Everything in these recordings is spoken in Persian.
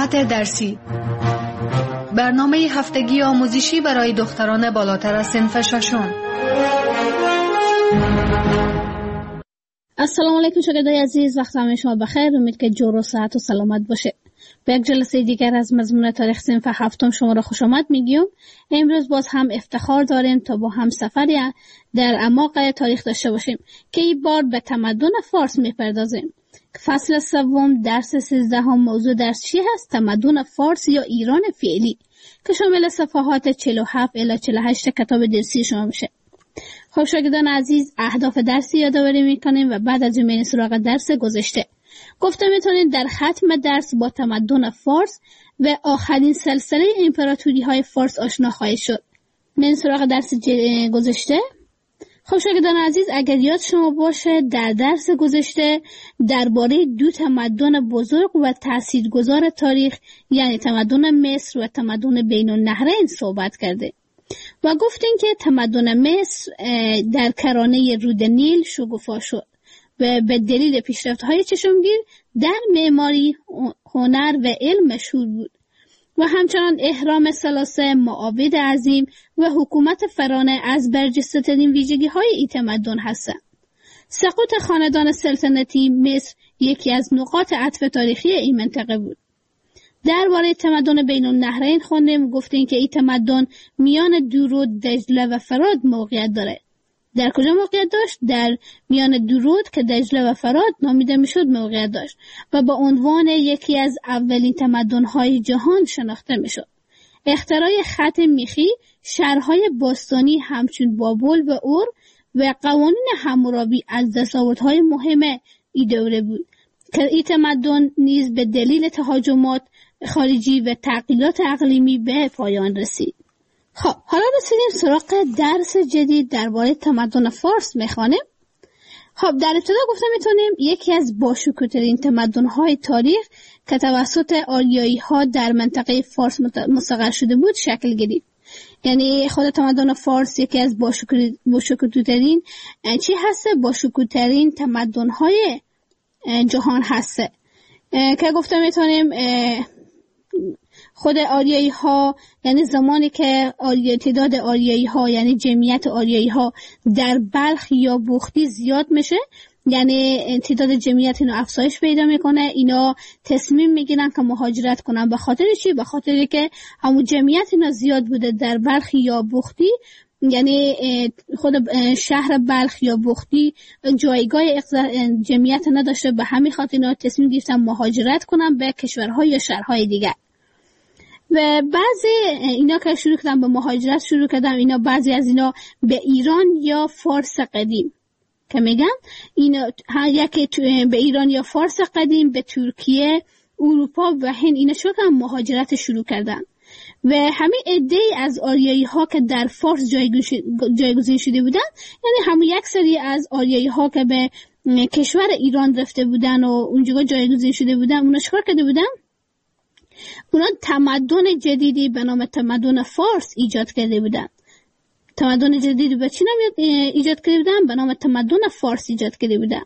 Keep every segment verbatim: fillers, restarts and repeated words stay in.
ساعت درسی، برنامه هفتگی آموزشی برای دختران بالاتر از صنف ششم. السلام علیکم شاگردای عزیز، وقت همه شما بخیر. امید که جور و صحت و سلامت باشه. به یک جلسه دیگر از مضمون تاریخ صنف هفتم شما را خوش آمد میگیم. امروز باز هم افتخار داریم تا با هم سفری در اعماق تاریخ داشته باشیم که این بار به تمدن فارس میپردازیم. فصل سوم درس سیزده هم موضوع درس چی هست؟ تمدن فارس یا ایران فعلی که شامل صفحات چهل و هفت الی چهل و هشت کتاب درسی شما میشه. خب شاگردان عزیز، اهداف درسی یادآوری میکنیم و بعد از این سراغ درس گذشته. گفته میتونید در ختم درس با تمدن فارس و آخرین سلسله امپراتوری های فارس آشنا خواهید شد. من سراغ درس گذشته. خب شاگردان عزیز، اگر یاد شما باشه در درس گذشته درباره دو تمدن بزرگ و تاثیرگذار تاریخ یعنی تمدن مصر و تمدن بین النهرین صحبت کرده و گفتیم که تمدن مصر در کرانه رود نیل شکوفا شد و به دلیل پیشرفت‌های چشمگیر در معماری، هنر و علم مشهور بود و همچنان اهرام ثلاثه، معابد عظیم و حکومت فرانه از برجسته‌ترین ویژگی‌های این تمدن هستند. سقوط خاندان سلطنتی مصر یکی از نقاط عطف تاریخی این منطقه بود. درباره تمدن بین النهرین خوندیم، گفتیم که این تمدن میان درود، دجله و فرات موقعیت داره. در کجا موقعیت داشت؟ در میان درود که دجله و فرات نامیده میشد موقعیت داشت و با عنوان یکی از اولین تمدن‌های جهان شناخته میشد. اختراع خط میخی، شهرهای باستانی همچون بابل و اور و قوانین حمورابی از دستاوردهای مهم این دوره بود که این تمدن نیز به دلیل تهاجمات خارجی و تغییرات اقلیمی به پایان رسید. خب حالا رسیدیم سراغ درس جدید درباره تمدن فارس میخوانیم. خب در ابتدا گفتم میتونیم یکی از باشکوه‌ترین تمدن‌های تاریخ که توسط آریایی‌ها در منطقه فارس مستقر شده بود شکل گرفت. یعنی خود تمدن فارس یکی از باشکوه‌ترین چی هسته؟ باشکوه‌ترین تمدن‌های جهان هسته که گفتم میتونیم خود آریایی ها، یعنی زمانی که آری... تعداد آریایی ها یعنی جمعیت آریایی ها در بلخ یا بختی زیاد میشه، یعنی تعداد جمعیت اینو افزایش پیدا میکنه، اینا تصمیم میگیرن که مهاجرت کنن. به خاطر چی؟ به خاطری که همون جمعیت اینا زیاد بوده در بلخ یا بختی، یعنی خود شهر بلخ یا بختی جایگاه جمعیت نداشته، به همین خاطر اینا تصمیم گرفتن مهاجرت کنن به کشورها یا شهرهای دیگر. و بعضی اینا که شروع کردن به مهاجرت شروع کردن، اینا بعضی از اینا به ایران یا فارس قدیم که میگن اینا یکی به ایران یا فارس قدیم، به ترکیه، اروپا و هند اینا شروع کردن مهاجرت شروع کردن و همین عده‌ای از آریایی ها که در فارس جایگزین شده بودن، یعنی همون یک سری از آریایی ها که به کشور ایران رفته بودن و اونجا جایگزین شده بودن، اونا چیکار کرده بودن؟ اونا تمدن جدیدی به نام تمدن فارس ایجاد کرده بودن. تمدن جدیدی به چی نام ایجاد کرده بودن؟ به نام تمدن فارس ایجاد کرده بودن.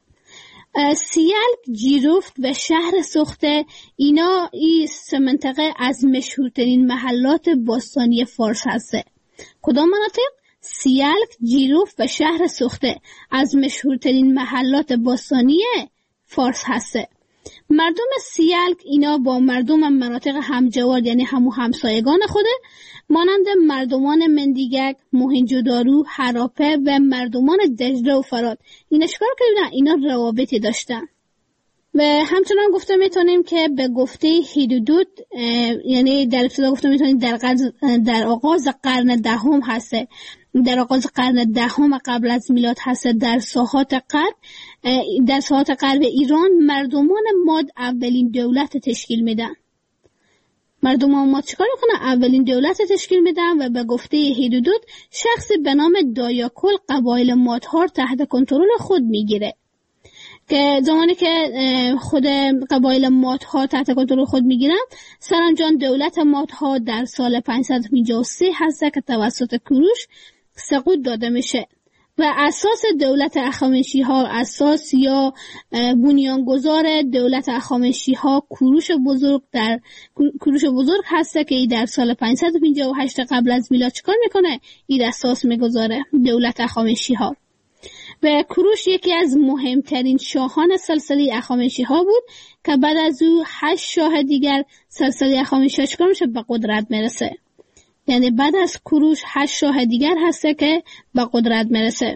سیلک، جیرفت و شهر سخته اینا این سه منطقه از مشهورترین محلات باستانی فارس هسته. کدام مناطق؟ سیلک، جیرفت و شهر سخته از مشهورترین محلات باستانی فارس هسته. مردم سیلک اینا با مردم مناطق همجوار یعنی همو همسایگان خوده مانند مردمان مندیگک، موهنجودارو، هراپه و مردمان دجله و فرات اینا چیکار کردن؟ اینا روابطی داشتن. و همچنان گفته میتونیم که به گفته هیرودوت، یعنی در ابتدا گفته میتونیم در, در آغاز قرن دهم هسته، در آغاز قرن دهم قبل از میلاد هسته، در ساحات غرب در ساحات غرب ایران مردمان ماد اولین دولت تشکیل میدن. مردمان ماد چیکار میکنن؟ اولین دولت تشکیل میدن و به گفته هیرودوت شخصی به نام دایاکل قبایل مادها تحت کنترل خود میگیره که زمانی که خود قبایل مادها تحت کنترل خود میگیرن، سرانجام دولت مادها در سال پانصد و پنجاه و سه هست که توسط کوروش سقوط داده میشه و اساس دولت اخامنشی ها، اساس یا بنیانگذار دولت اخامنشی ها کوروش بزرگ در کوروش بزرگ هسته که ای در سال پانصد و پنجاه و هشت قبل از میلاد چیکار میکنه؟ این اساس میگذاره دولت اخامنشی ها. و کوروش یکی از مهمترین شاهان سلسله اخامنشی ها بود که بعد از او هشت شاه دیگر سلسله اخامنشی ها چیکار میشه؟ به قدرت میرسه. یعنی بعد از کوروش هشت شاه دیگر هسته که به قدرت میرسه.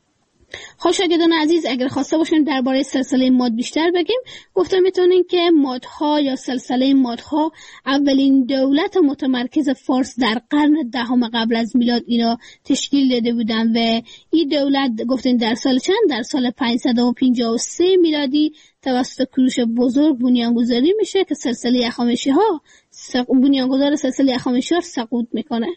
خب شاگردان عزیز، اگر خواسته باشیم درباره سلسله ماد بیشتر بگیم، گفتم میتونیم که مادها یا سلسله مادها اولین دولت متمرکز فارس در قرن دهم قبل از میلاد اینا تشکیل داده بودن و این دولت گفتیم در سال چند؟ در سال پانصد و پنجاه و سه میلادی توسط کوروش بزرگ بنیانگذاری میشه که سلسله اخامنشی ها بنیانگذار سلسله اخامنشی ها سقوط میکنه.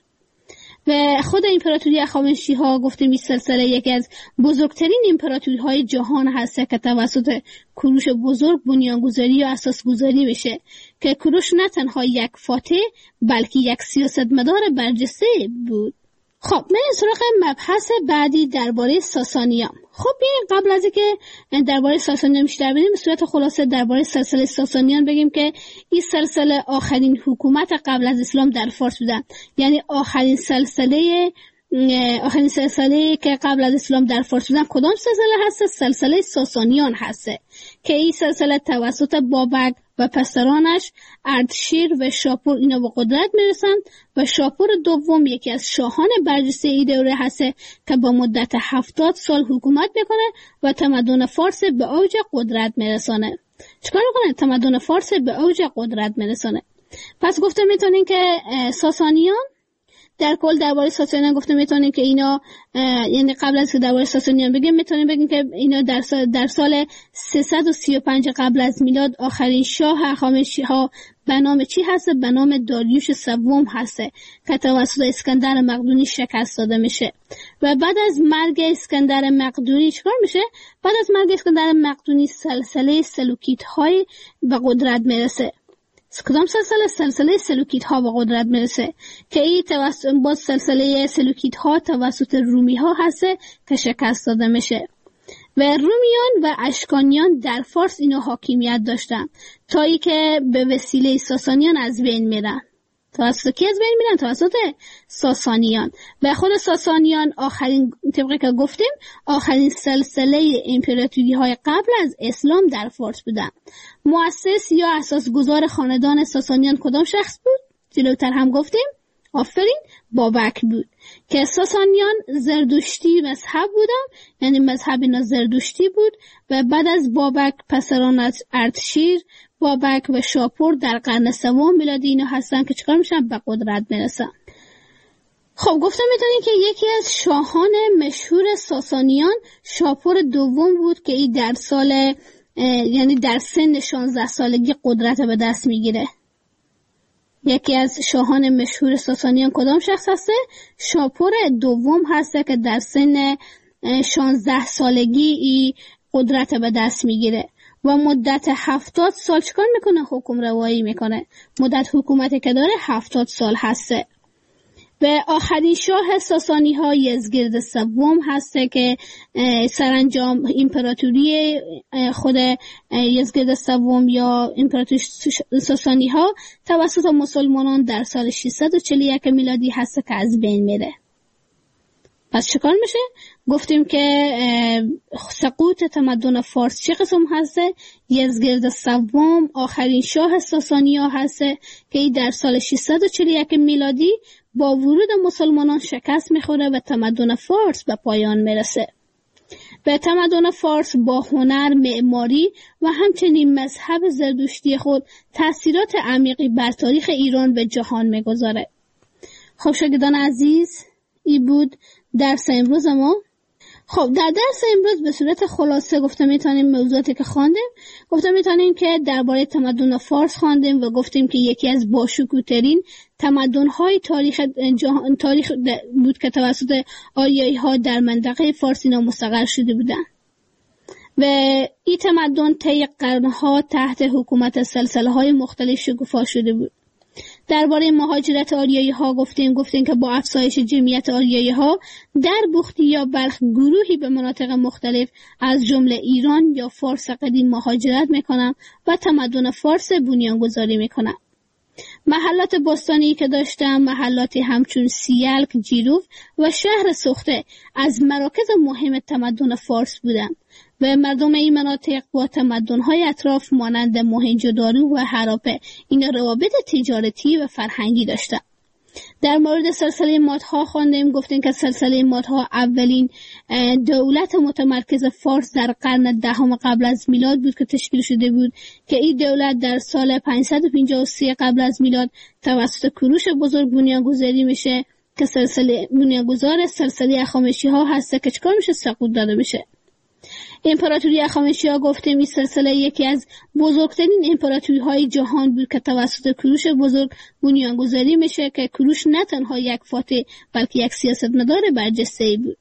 و خود امپراتوری اخامنشی ها گفتیم این سلسله یکی از بزرگترین امپراتوری های جهان هست که توسط کوروش بزرگ بنیانگذاری و اساسگذاری میشه که کوروش نه تنها یک فاتح بلکه یک سیاستمدار برجسته بود. خب من سراغ مبحث بعدی درباره ساسانیان. خب بیایم قبل از اینکه درباره ساسانیان بیشتر بگیم، به صورت خلاصه درباره سلسله ساسانیان بگیم که این سلسله آخرین حکومت قبل از اسلام در فارس بودن. یعنی آخرین سلسله آخرین سلسله که قبل از اسلام در فارس بودن کدام سلسله هست؟ سلسله ساسانیان هست که این سلسله توسط بابک و پسرانش اردشیر و شاپور اینا به قدرت میرسن و شاپور دوم یکی از شاهان برجسته این دوره هست که با مدت هفتاد سال حکومت میکنه و تمدن فارس به اوج قدرت میرسانه. چیکار میکنه؟ تمدن فارس به اوج قدرت میرسانه. پس گفته میتونین که ساسانیان در کل درباره ساسانیان گفته میتونیم که اینا یعنی قبل از که درباره ساسانیان بگیم میتونیم بگیم که اینا در سال در سال سیصد و سی و پنج قبل از میلاد آخرین شاه اخامنشی ها به نام چی هست؟ به نام داریوش سوم هست که توسط اسکندر مقدونی شکست داده میشه. و بعد از مرگ اسکندر مقدونی چیکار میشه؟ بعد از مرگ اسکندر مقدونی سلسله سلوکیت های به قدرت میرسه. کدام سلسله؟ سلسله سلوکیت ها به قدرت میرسه که این توسط با سلسله سلوکیت ها توسط رومی ها هست که شکست داده میشه. و رومیان و اشکانیان در فارس اینا حاکمیت داشتن تا ای که به وسیله ساسانیان از بین میرن. توسط کی از بین میرن؟ توسط ساسانیان. و خود ساسانیان آخرین طبقه که گفتیم آخرین سلسله امپراتوری های قبل از اسلام در فارس بودن. مؤسس یا اساسگذار خاندان ساسانیان کدام شخص بود؟ جلوتر هم گفتیم آفرین بابک بود که ساسانیان زردشتی مذهب بودن، یعنی مذهب اینا زردشتی بود. و بعد از بابک پسران اردشیر، بابک و شاپور در قرن سوم میلادی اینا هستن که چیکار میشن؟ به قدرت میرسن. خب گفتم میتونیم که یکی از شاهان مشهور ساسانیان شاپور دوم بود که این در سال یعنی در سن شانزده سالگی قدرت به دست میگیره. یکی از شاهان مشهور ساسانیان کدام شخص هسته؟ شاپور دوم هسته که در سن شانزده سالگی ای قدرت به دست میگیره و مدت هفتاد سال چکار میکنه؟ حکم روایی میکنه. مدت حکومتی که داره هفتاد سال هسته. و آخرین شاه ساسانی ها یزگرد سوم هسته که سرانجام امپراتوری خود یزگرد سوم یا امپراتوری ساسانی ها توسط مسلمانان در سال ششصد و چهل و یک میلادی هسته که از بین میره. پس چکار میشه؟ گفتیم که سقوط تمدن فارس چه قسم هسته؟ یزگرد سوم آخرین شاه ساسانی ها هسته که ای در سال ششصد و چهل و یک میلادی با ورود مسلمانان شکست میخوره و تمدن فارس به پایان میرسه. و تمدن فارس با هنر، معماری و همچنین مذهب زردشتی خود تأثیرات عمیقی بر تاریخ ایران و جهان میگذاره. خب شاگردان عزیز، این بود درس امروز ما. خب در درس امروز به صورت خلاصه گفتم میتونیم موضوعاتی که خواندیم گفتم میتونیم که درباره تمدن فارس خواندیم و گفتیم که یکی از باشکوه‌ترین تمدن‌های تاریخ جهان تاریخ بود که توسط آریایی‌ها در منطقه فارس اینا مستقر شده بودند و این تمدن طی قرن‌ها تحت حکومت سلسله‌های مختلف شکوفا شده بود. درباره مهاجرت آریایی ها گفتیم گفتیم که با افزایش جمعیت آریایی ها در بختی یا بلخ گروهی به مناطق مختلف از جمله ایران یا فارس قدیم مهاجرت میکنن و تمدن فارس بنیانگذاری میکنن. محلات باستانی که داشتم محلاتی همچون سیلک، جیروف و شهر سخته از مراکز مهم تمدن فارس بودند و مردم این مناطق با تمدن‌های اطراف مانند موهنجودارو و هراپه این روابط تجارتی و فرهنگی داشتند. در مورد سلسله مادها خواندیم گفتیم که سلسله مادها اولین دولت متمرکز فارس در قرن دهم قبل از میلاد بود که تشکیل شده بود که این دولت در سال پانصد و پنجاه و سه قبل از میلاد توسط کوروش بزرگ بنیانگذاری میشه که سلسله بنیانگذار سلسله هخامنشی ها هست که چکار میشه سقوط داده میشه. امپراتوری هخامنشی ها گفتیم این سلسله یکی از بزرگترین امپراتوری های جهان بود که توسط کوروش بزرگ بنیانگذاری میشه که کوروش نه تنها یک فاتح بلکه یک سیاستمدار برجسته بود.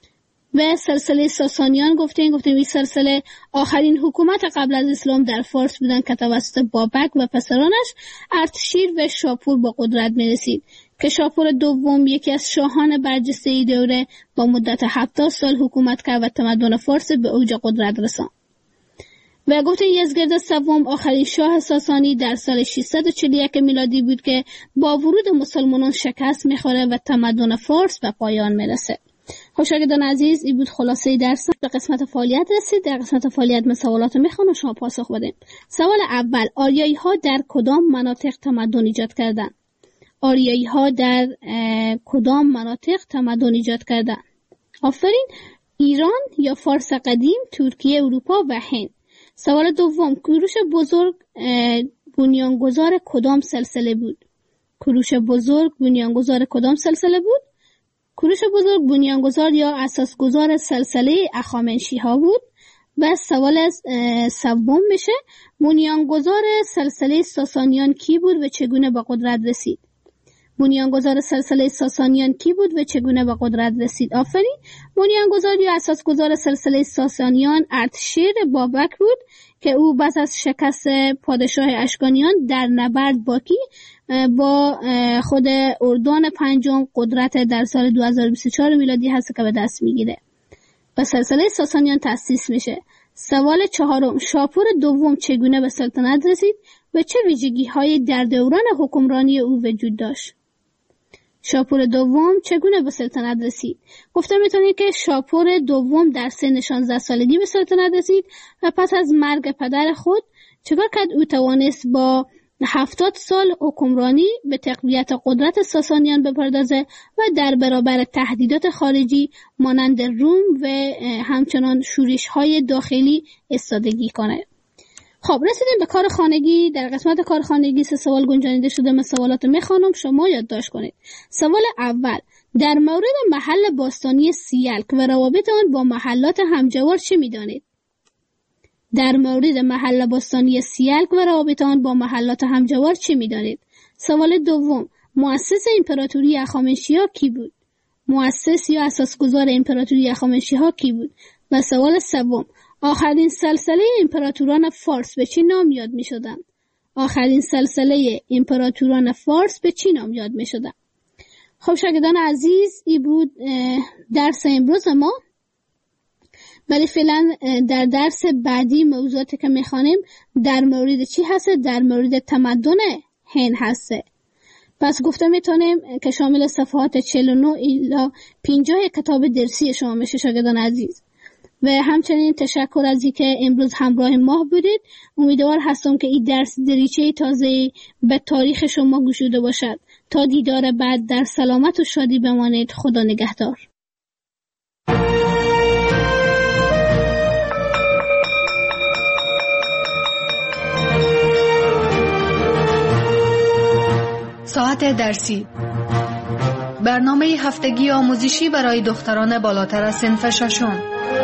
و سلسله ساسانیان گفتیم گفتیم این سلسله آخرین حکومت قبل از اسلام در فارس بودن که توسط بابک و پسرانش ارتشیر و شاپور با قدرت میرسید که شاپور دوم یکی از شاهان برجسته ای دوره با مدت هفتاد سال حکومت کرد و تمدن فارس به اوج قدرت رساند. و گفتیم یزدگرد سوم آخرین شاه ساسانی در سال ششصد و چهل و یک میلادی بود که با ورود مسلمانان شکست میخوره و تمدن فارس به پایان میرسه. خب شاگردان عزیز این بود خلاصه درس. به قسمت فعالیت رسید. در قسمت فعالیت من سوالات میخوام و شما پاسخ بدین. سوال اول، آریایی ها در کدام مناطق تمدن ایجاد کردند؟ آریایی ها در کدام مناطق تمدن ایجاد کردند؟ آفرین، ایران یا فارس قدیم، ترکیه، اروپا و هند. سوال دوم، کوروش بزرگ بنیانگذار کدام سلسله بود؟ کوروش بزرگ بنیانگذار کدام سلسله بود؟ کوروش بزرگ بنیانگذار یا اساسگذار سلسله هخامنشی ها بود. و سوال سوم میشه بنیانگذار سلسله ساسانیان کی بود و چگونه به قدرت رسید؟ بنیانگذار سلسله ساسانیان کی بود و چگونه به قدرت رسید؟ آفرین، بنیانگذار یا اساسگذار سلسله ساسانیان ارتشیر بابک بود که او پس از شکست پادشاه اشکانیان در نبرد باکی با خود اردان پنجم قدرت در سال دو هزار و بیست و چهار میلادی هست که به دست میگیره و سلسله ساسانیان تأسیس میشه. سوال چهارم، شاپور دوم چگونه به سلطنت رسید و چه ویژگی های در دوران حکمرانی او وجود داشت؟ شاپور دوم چگونه به سلطنت رسید؟ گفته میتونید که شاپور دوم در سن شانزده سالگی به سلطنت رسید و پس از مرگ پدر خود چکار کرد؟ او توانست با هفتاد سال حکمرانی به تقویت قدرت ساسانیان بپردازه و در برابر تهدیدات خارجی مانند روم و همچنان شورش های داخلی ایستادگی کنه. خب رسیدیم به کار خانگی. در قسمت کار خانگی سه سوال گنجانیده شده. من سوالات میخوانم، شما یادداشت کنید. سوال اول، در مورد محل باستانی سیلک و روابط آن با محلات همجوار چه میدانید؟ در مورد محل باستانی سیلک و روابط آن با محلات همجوار چه میدانید؟ سوال دوم، مؤسس امپراتوری هخامنشی‌ها کی بود؟ مؤسس یا اساسگذار امپراتوری هخامنشی‌ها کی بود؟ و سوال سوم، آخرین سلسله امپراتوران فارس به چه نام یاد می شدن؟ آخرین سلسله امپراتوران فارس به چه نام یاد می شدن؟ خب شاگردان عزیز این بود درس امروز ما. ولی فعلا در درس بعدی موضوعاتی که می خوانیم در مورد چی هست؟ در مورد تمدن هند هست. پس گفته میتونیم که شامل صفحات چهل و نه الی پنجاه کتاب درسی شما میشه شاگردان عزیز. و همچنین تشکر از اینکه امروز همراه ما بودید. امیدوار هستم که این درس دریچه تازه به تاریخ شما گشوده باشد. تا دیدار بعد در سلامت و شادی بمانید. خدا نگهدار. ساعت درسی، برنامه هفتگی آموزشی برای دختران بالاتر از صنف ششم.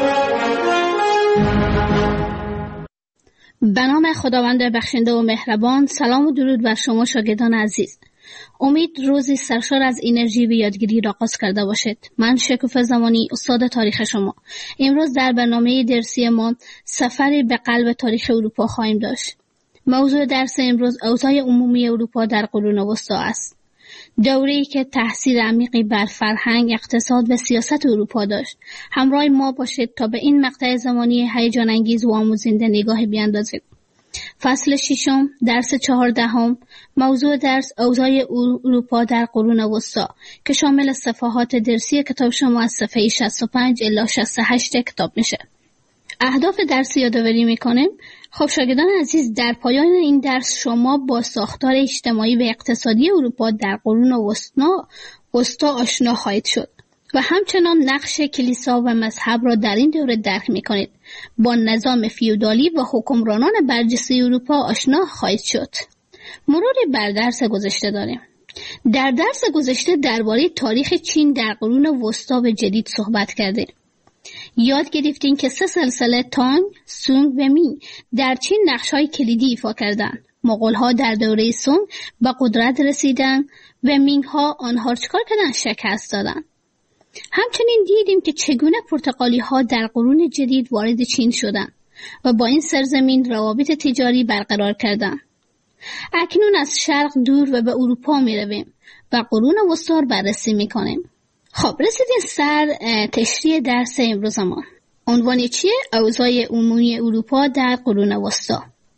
به نام خداوند بخشنده و مهربان. سلام و درود بر شما شاگردان عزیز. امید روزی سرشار از انرژی به یادگیری را آغاز کرده باشید. من شکوفه زمانی، استاد تاریخ شما. امروز در برنامه درسی ما سفری به قلب تاریخ اروپا خواهیم داشت. موضوع درس امروز اوضاع عمومی اروپا در قرون وسطی است. دوره‌ای که تأثیر عمیقی بر فرهنگ، اقتصاد و سیاست اروپا داشت. همراه ما باشید تا به این مقطع زمانی هیجان انگیز و آموزنده نگاه بیاندازید. فصل ششم، درس چهاردهم. موضوع درس اوضاع اروپا در قرون وسطی که شامل صفحات درسی کتاب شما از صفحه شصت و پنج الی شصت و هشت کتاب میشه. اهداف درس یادآوری میکنیم. خب شاگردان عزیز، در پایان این درس شما با ساختار اجتماعی و اقتصادی اروپا در قرون وسطی آشنا خواهید شد و همچنان نقش کلیسا و مذهب را در این دوره درک میکنید. با نظام فیودالی و حکمرانان برجسته اروپا آشنا خواهید شد. مرور بر درس گذشته داریم. در درس گذشته درباره تاریخ چین در قرون وسطی و جدید صحبت کردیم. یاد گرفتیم که سه سلسله تانگ، سونگ و مینگ در چین نقش‌های کلیدی ایفا کردند. مغول‌ها در دوره سونگ به قدرت رسیدند و مینگ‌ها آنها را چکار کردند؟ شکست دادند. همچنین دیدیم که چگونه پرتغالی‌ها در قرون جدید وارد چین شدند و با این سرزمین روابط تجاری برقرار کردند. اکنون از شرق دور و به اروپا می‌رویم و قرون وسطی را بررسی می‌کنیم. خب رسیدیم سر تشریح درس امروز ما. عنوان چیه؟ اوضاع عمومی اروپا در قرون وسطی.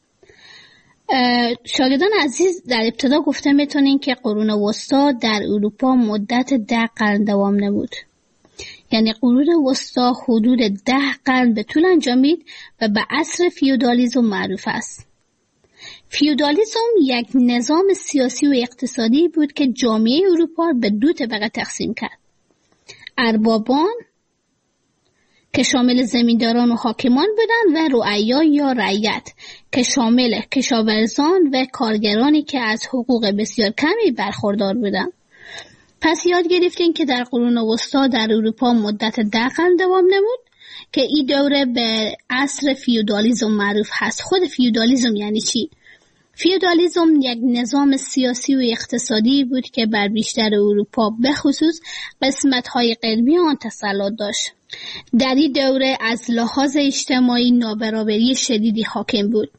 شاگردان عزیز، در ابتدا گفته میتونین که قرون وسطی در اروپا مدت ده قرن دوام نمود. یعنی قرون وسطی حدود ده قرن به طول انجامید و به عصر فیودالیسم معروف است. فیودالیسم یک نظام سیاسی و اقتصادی بود که جامعه اروپا به دو طبقه تقسیم کرد. اربابان که شامل زمینداران و حاکمان بودند و رعایا یا رعیت که شامل کشاورزان و کارگرانی که از حقوق بسیار کمی برخوردار بودند. پس یاد گرفتیم که در قرون وسطی در اروپا مدت ده قرن دوام نمود که این دوره به عصر فیودالیسم معروف هست. خود فیودالیسم یعنی چی؟ فیودالیسم یک نظام سیاسی و اقتصادی بود که بر بیشتر اروپا به خصوص قسمت‌های غربی آن تسلط داشت. در این دوره از لحاظ اجتماعی نابرابری شدیدی حاکم بود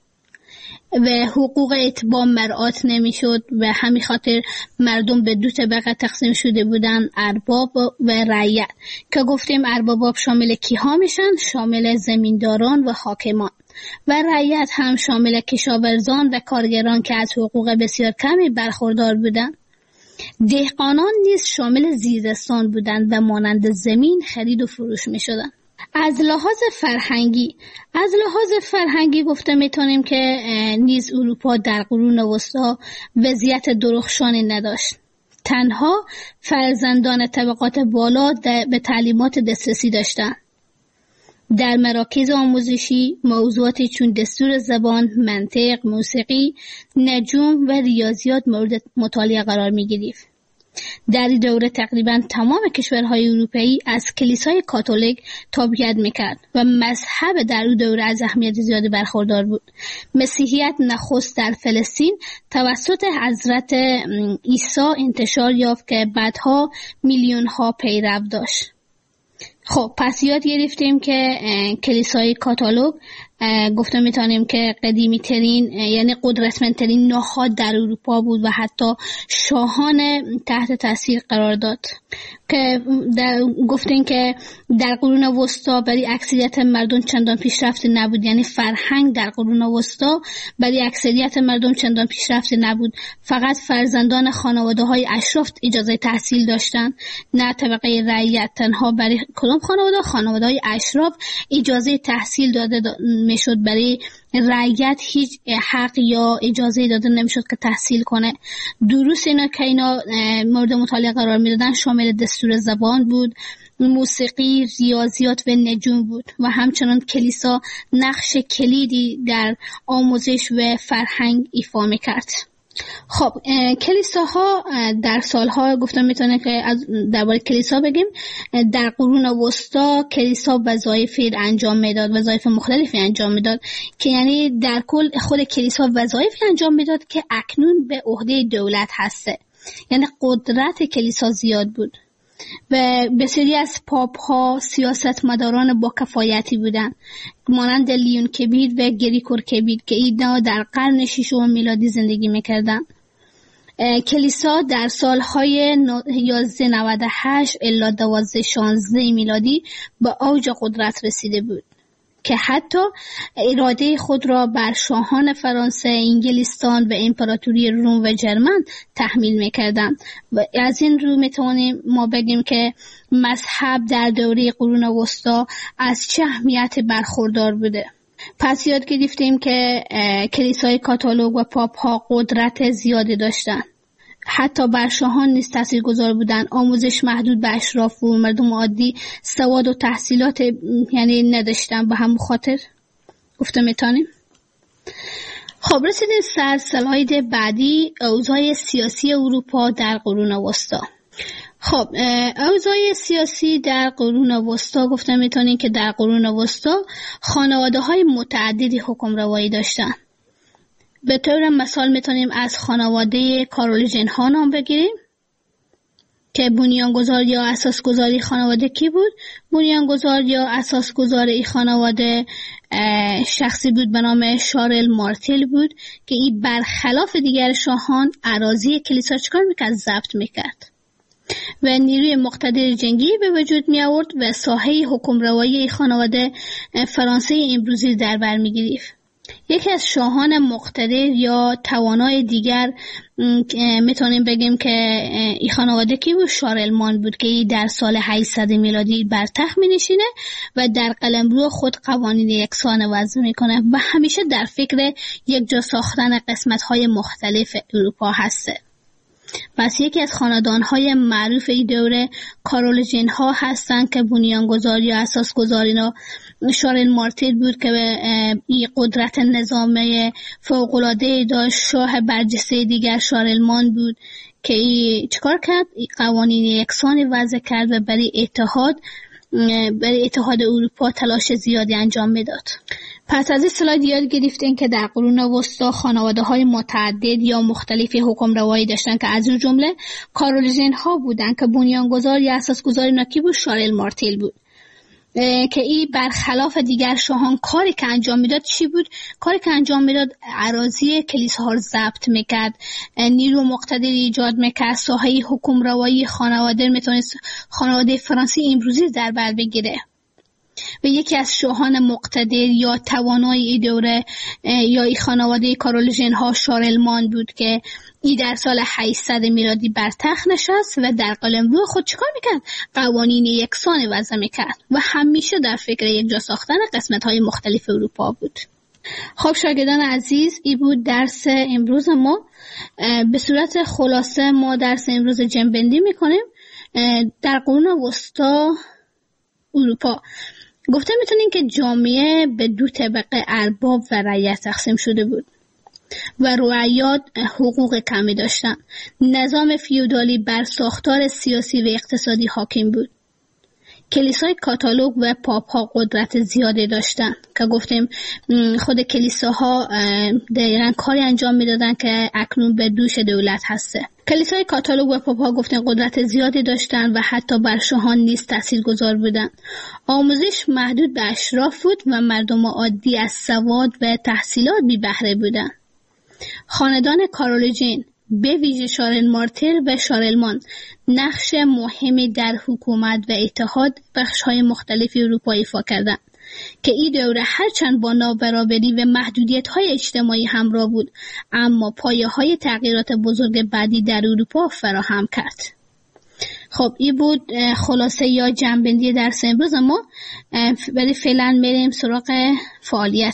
و حقوق اتباع مراعات نمی‌شد و همین خاطر مردم به دو طبقه تقسیم شده بودند، ارباب و رعیت که گفتیم ارباب شامل کیها میشن؟ شامل زمینداران و حاکمان و رعیت هم شامل کشاورزان و کارگران که از حقوق بسیار کمی برخوردار بودند. دهقانان نیز شامل زیرستان بودند و مانند زمین خرید و فروش می شدند. از لحاظ فرهنگی از لحاظ فرهنگی گفته میتونیم که نیز اروپا در قرون وسطی وضعیت درخشانی نداشت. تنها فرزندان طبقات بالا به تعلیمات دسترسی داشتند. در مراکز آموزشی موضوعاتی چون دستور زبان، منطق، موسیقی، نجوم و ریاضیات مورد مطالعه قرار می گرفت. در این دوره تقریبا تمام کشورهای اروپایی از کلیسای کاتولیک تابعیت میکرد و مذهب در اون دوره از اهمیت زیادی برخوردار بود. مسیحیت نخست در فلسطین توسط حضرت عیسی انتشار یافت که بعدها میلیون ها پیرو داشت. خب پس یاد گرفتیم که کلیسای کاتولیک گفته میتونیم که قدیمی ترین یعنی قدرتمندترین نهاد در اروپا بود و حتی شاهان تحت تاثیر قرار داد. که گفتیم که در قرون وسطی برای اکثریت مردم چندان پیشرفته نبود، یعنی فرهنگ در قرون وسطی برای اکثریت مردم چندان پیشرفته نبود. فقط فرزندان خانواده‌های اشراف اجازه تحصیل داشتند، نه طبقه رعیت. تنها برای کدام خانواده؟ خانواده‌های اشراف اجازه تحصیل داده میشد. برای رعیت هیچ حق یا اجازه داده نمیشد که تحصیل کنه. دروس اینا که اینا مورد مطالعه قرار میدادن شامل دستور زبان بود، موسیقی، ریاضیات و نجوم بود و همچنان کلیسا نقش کلیدی در آموزش و فرهنگ ایفا میکرد. خب کلیساها در سالها گفتم میتونه که از درباره کلیسا بگیم. در قرون وسطی کلیسا وظایف انجام میداد، وظایف مختلفی انجام میداد که یعنی در کل خود کلیسا وظایفی انجام میداد که اکنون به عهده دولت هسته. یعنی قدرت کلیسا زیاد بود. و بسیاری از پاپ ها سیاستمداران با کفایتی بودند مانند لیون کبیر و گریگور کبیر که اینا در قرن ششم میلادی زندگی میکردند. کلیسا در سالهای یازده نود و هشت الی دوازده شانزده میلادی به اوج قدرت رسیده بود که حتی اراده خود را بر شاهان فرانسه، انگلستان و امپراتوری روم و جرمن تحمیل میکردند و از این رو میتونیم ما بگیم که مذهب در دوره قرون وسطا از چه اهمیت برخوردار بوده. پس یاد گرفتیم که کلیسای کاتولیک و پاپ ها قدرت زیادی داشتند. حتی بر شاهان نیز تاثیرگذار بودند. آموزش محدود به اشراف و مردم عادی سواد و تحصیلات یعنی نداشتن. به همون خاطر گفته میتونیم. خب رسیدیم سر سلاید بعدی، اوضاع سیاسی اروپا در قرون وسطا. خب اوضاع سیاسی در قرون وسطا گفته میتونیم که در قرون وسطا خانواده های متعددی حکمروایی داشتن. به طور مثال میتونیم از خانواده کارولینژن ها نام بگیریم که بنیانگذار یا اساسگذاری خانواده کی بود؟ بنیانگذار یا اساسگذار این خانواده شخصی بود به نام شارل مارتل بود که این برخلاف دیگر شاهان اراضی کلیسا چکار میکرد؟ ضبط میکرد و نیروی مقتدر جنگی به وجود می آورد و ساحه حکمروایی این خانواده فرانسه امروزی در بر می گرفت. یکی از شاهان مقتدر یا توانای دیگر میتونیم بگیم که این خانواده کی بود؟ شارلمان بود که در سال هشتصد میلادی بر تخت می‌نشینه و در قلمرو خود قوانین یکسان وضع میکنه و همیشه در فکر یک جا ساختن قسمت‌های مختلف اروپا هسته. پس یکی از خاندان‌های معروف این دوره کارولینژن ها هستند که بنیانگذار یا اساسگذار اینا شارل مارتل بود که این قدرت نظامی فوق‌العاده داشت. شاه برجسته دیگر شارلمان بود که ای چیکار کرد؟ ای قوانین یکسانی وضع کرد و برای اتحاد برای اتحاد اروپا تلاش زیادی انجام میداد. پس از این سلاید یاد گرفتین که در قرون وسطا خانواده های متعدد یا مختلفی حکمروایی داشتن که از اون جمله کارولینژن ها بودن که بنیانگذار یا اساسگذار اینا کی بود؟ شارل مارتل بود که این برخلاف دیگر شاهان کاری که انجام میداد چی بود؟ کاری که انجام میداد اراضی کلیساها رو ضبط میکرد، نیرو مقتدر ایجاد میکرد، ساحه حکمروایی خانواده میتونست خانواده فرانسه امروزی در بر بگیره. و یکی از شاهان مقتدر یا توانای این دوره یا این خانواده کارولینژن ها شارلمان بود که ای در سال هشتصد میلادی بر تخت نشست و در قلمرو خود چیکار میکرد؟ قوانین یکسان وضع میکرد و همیشه در فکر یک جا ساختن قسمت های مختلف اروپا بود. خب شاگردان عزیز، این بود درس امروز ما. به صورت خلاصه ما درس امروز جنبندی میکنیم. در قرون وسطا اروپا گفته میتونیم که جامعه به دو طبقه ارباب و رعیت تقسیم شده بود و رعیات حقوق کمی داشتن. نظام فیودالی بر ساختار سیاسی و اقتصادی حاکم بود. کلیسای کاتولیک و پاپ ها قدرت زیادی داشتن که گفتیم خود کلیساها دقیقاً کاری انجام میدادن که اکنون به دوش دولت هسته. کلیسای کاتولیک و پاپ ها گفتیم قدرت زیادی داشتن و حتی بر شاهان نیز تاثیرگذار بودن. آموزش محدود به اشراف بود و مردم عادی از سواد و تحصیلات بی بهره بودن. خاندان کارولینژن به ویژه شارل مارتل و شارلمان نقش مهمی در حکومت و اتحاد بخش‌های مختلف اروپا ایفا کردند که این دوره هرچند با نابرابری و محدودیت‌های اجتماعی همراه بود اما پایه‌های تغییرات بزرگ بعدی در اروپا فراهم کرد. خب این بود خلاصه یا جنبندی درس امروز ما. ولی فعلا بریم سراغ فعالیت.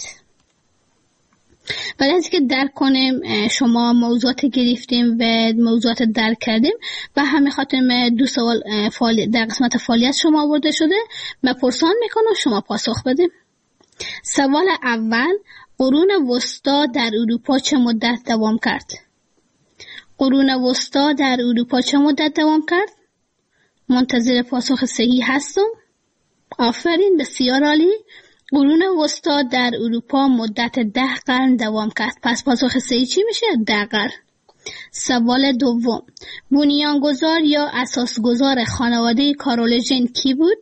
بعد از اینکه درک کنیم شما موضوعات گرفتیم و موضوعات درک کردیم و همین خاطر دو سوال در قسمت فعالیت شما آورده شده من پرسان میکنم شما پاسخ بدیم. سوال اول، قرون وسطا در اروپا چه مدت دوام کرد؟ قرون وسطا در اروپا چه مدت دوام کرد؟ منتظر پاسخ صحیح هستم. آفرین، بسیار عالی. قرون وسطا در اروپا مدت ده قرن دوام کرد. پس پاسخ صحیح چی میشه؟ ده قرن. سوال دوم، بنیانگذار یا اساسگذار خانواده کارولیژن کی بود؟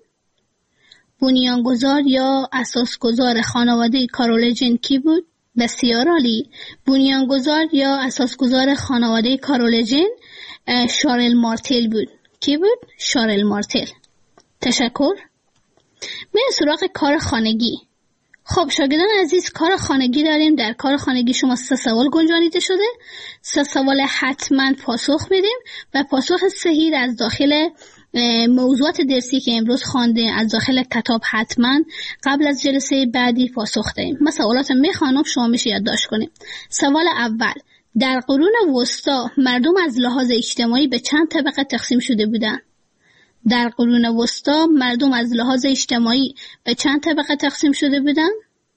بنیانگذار یا اساسگذار خانواده کارولیژن کی بود؟ بسیار عالی. بنیانگذار یا اساسگذار خانواده کارولیژن شارل مارتل بود. کی بود؟ شارل مارتل. تشکر. میریم سراغ کار خانگی. خب شاگردان عزیز، کار خانگی داریم. در کار خانگی شما سه سوال گنجانیده شده. سه سوال حتما پاسخ بدیم و پاسخ صحیح از داخل موضوعات درسی که امروز خواندیم از داخل کتاب حتما قبل از جلسه بعدی پاسخ دهیم. من سوالات میخوانم، شما میشه یادداشت کنیم. سوال اول، در قرون وسطا مردم از لحاظ اجتماعی به چند طبقه تقسیم شده بودند؟ در قرون وسطا مردم از لحاظ اجتماعی به چند طبقه تقسیم شده بودند؟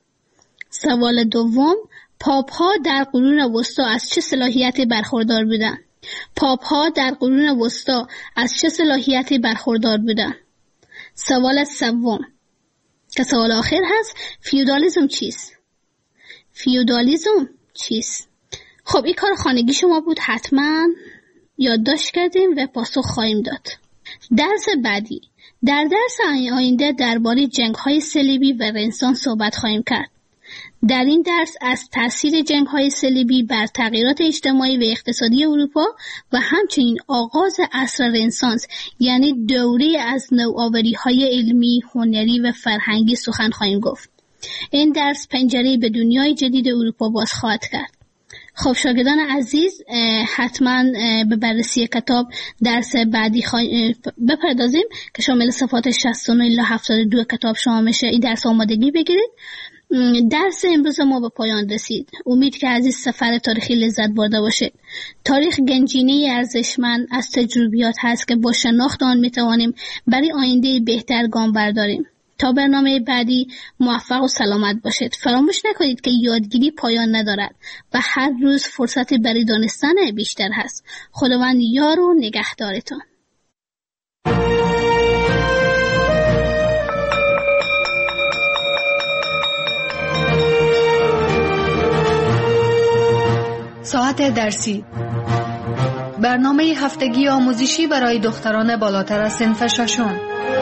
سوال دوم، پاپ ها در قرون وسطا از چه صلاحیتی برخوردار بودند؟ پاپ ها در قرون وسطا از چه صلاحیتی برخوردار بودند؟ سوال سوم که سوال آخر هست، فیودالیسم چیست؟ فیودالیسم چیست؟ خب این کار خانگی شما بود، حتما یادداشت کردیم و پاسخ خواهیم داد. درس بعدی، در درس آینده درباره جنگ‌های صلیبی و رنسانس صحبت خواهیم کرد. در این درس از تاثیر جنگ‌های صلیبی بر تغییرات اجتماعی و اقتصادی اروپا و همچنین آغاز عصر رنسانس یعنی دوره از نوآوری‌های علمی، هنری و فرهنگی سخن خواهیم گفت. این درس پنجره به دنیای جدید اروپا باز خواهد کرد. خب شاگردان عزیز، حتما به بررسی کتاب درس بعدی بپردازیم که شامل صفحات شصت و نه الی هفتاد و دو کتاب شما میشه. این درس آمادگی بگیرید. درس امروز ما به پایان رسید. امید که از این سفر تاریخی لذت برده باشید. تاریخ گنجینه ارزشمند از تجربیات هست که با شناخت آن میتوانیم برای آینده بهتر گام برداریم. تا برنامه بعدی موفق و سلامت باشید. فراموش نکنید که یادگیری پایان ندارد و هر روز فرصتی برای دانستن بیشتر هست. خداوند یار و نگهدارتان. ساعت درسی، برنامه هفتگی آموزشی برای دختران بالاتر از صنف ششم.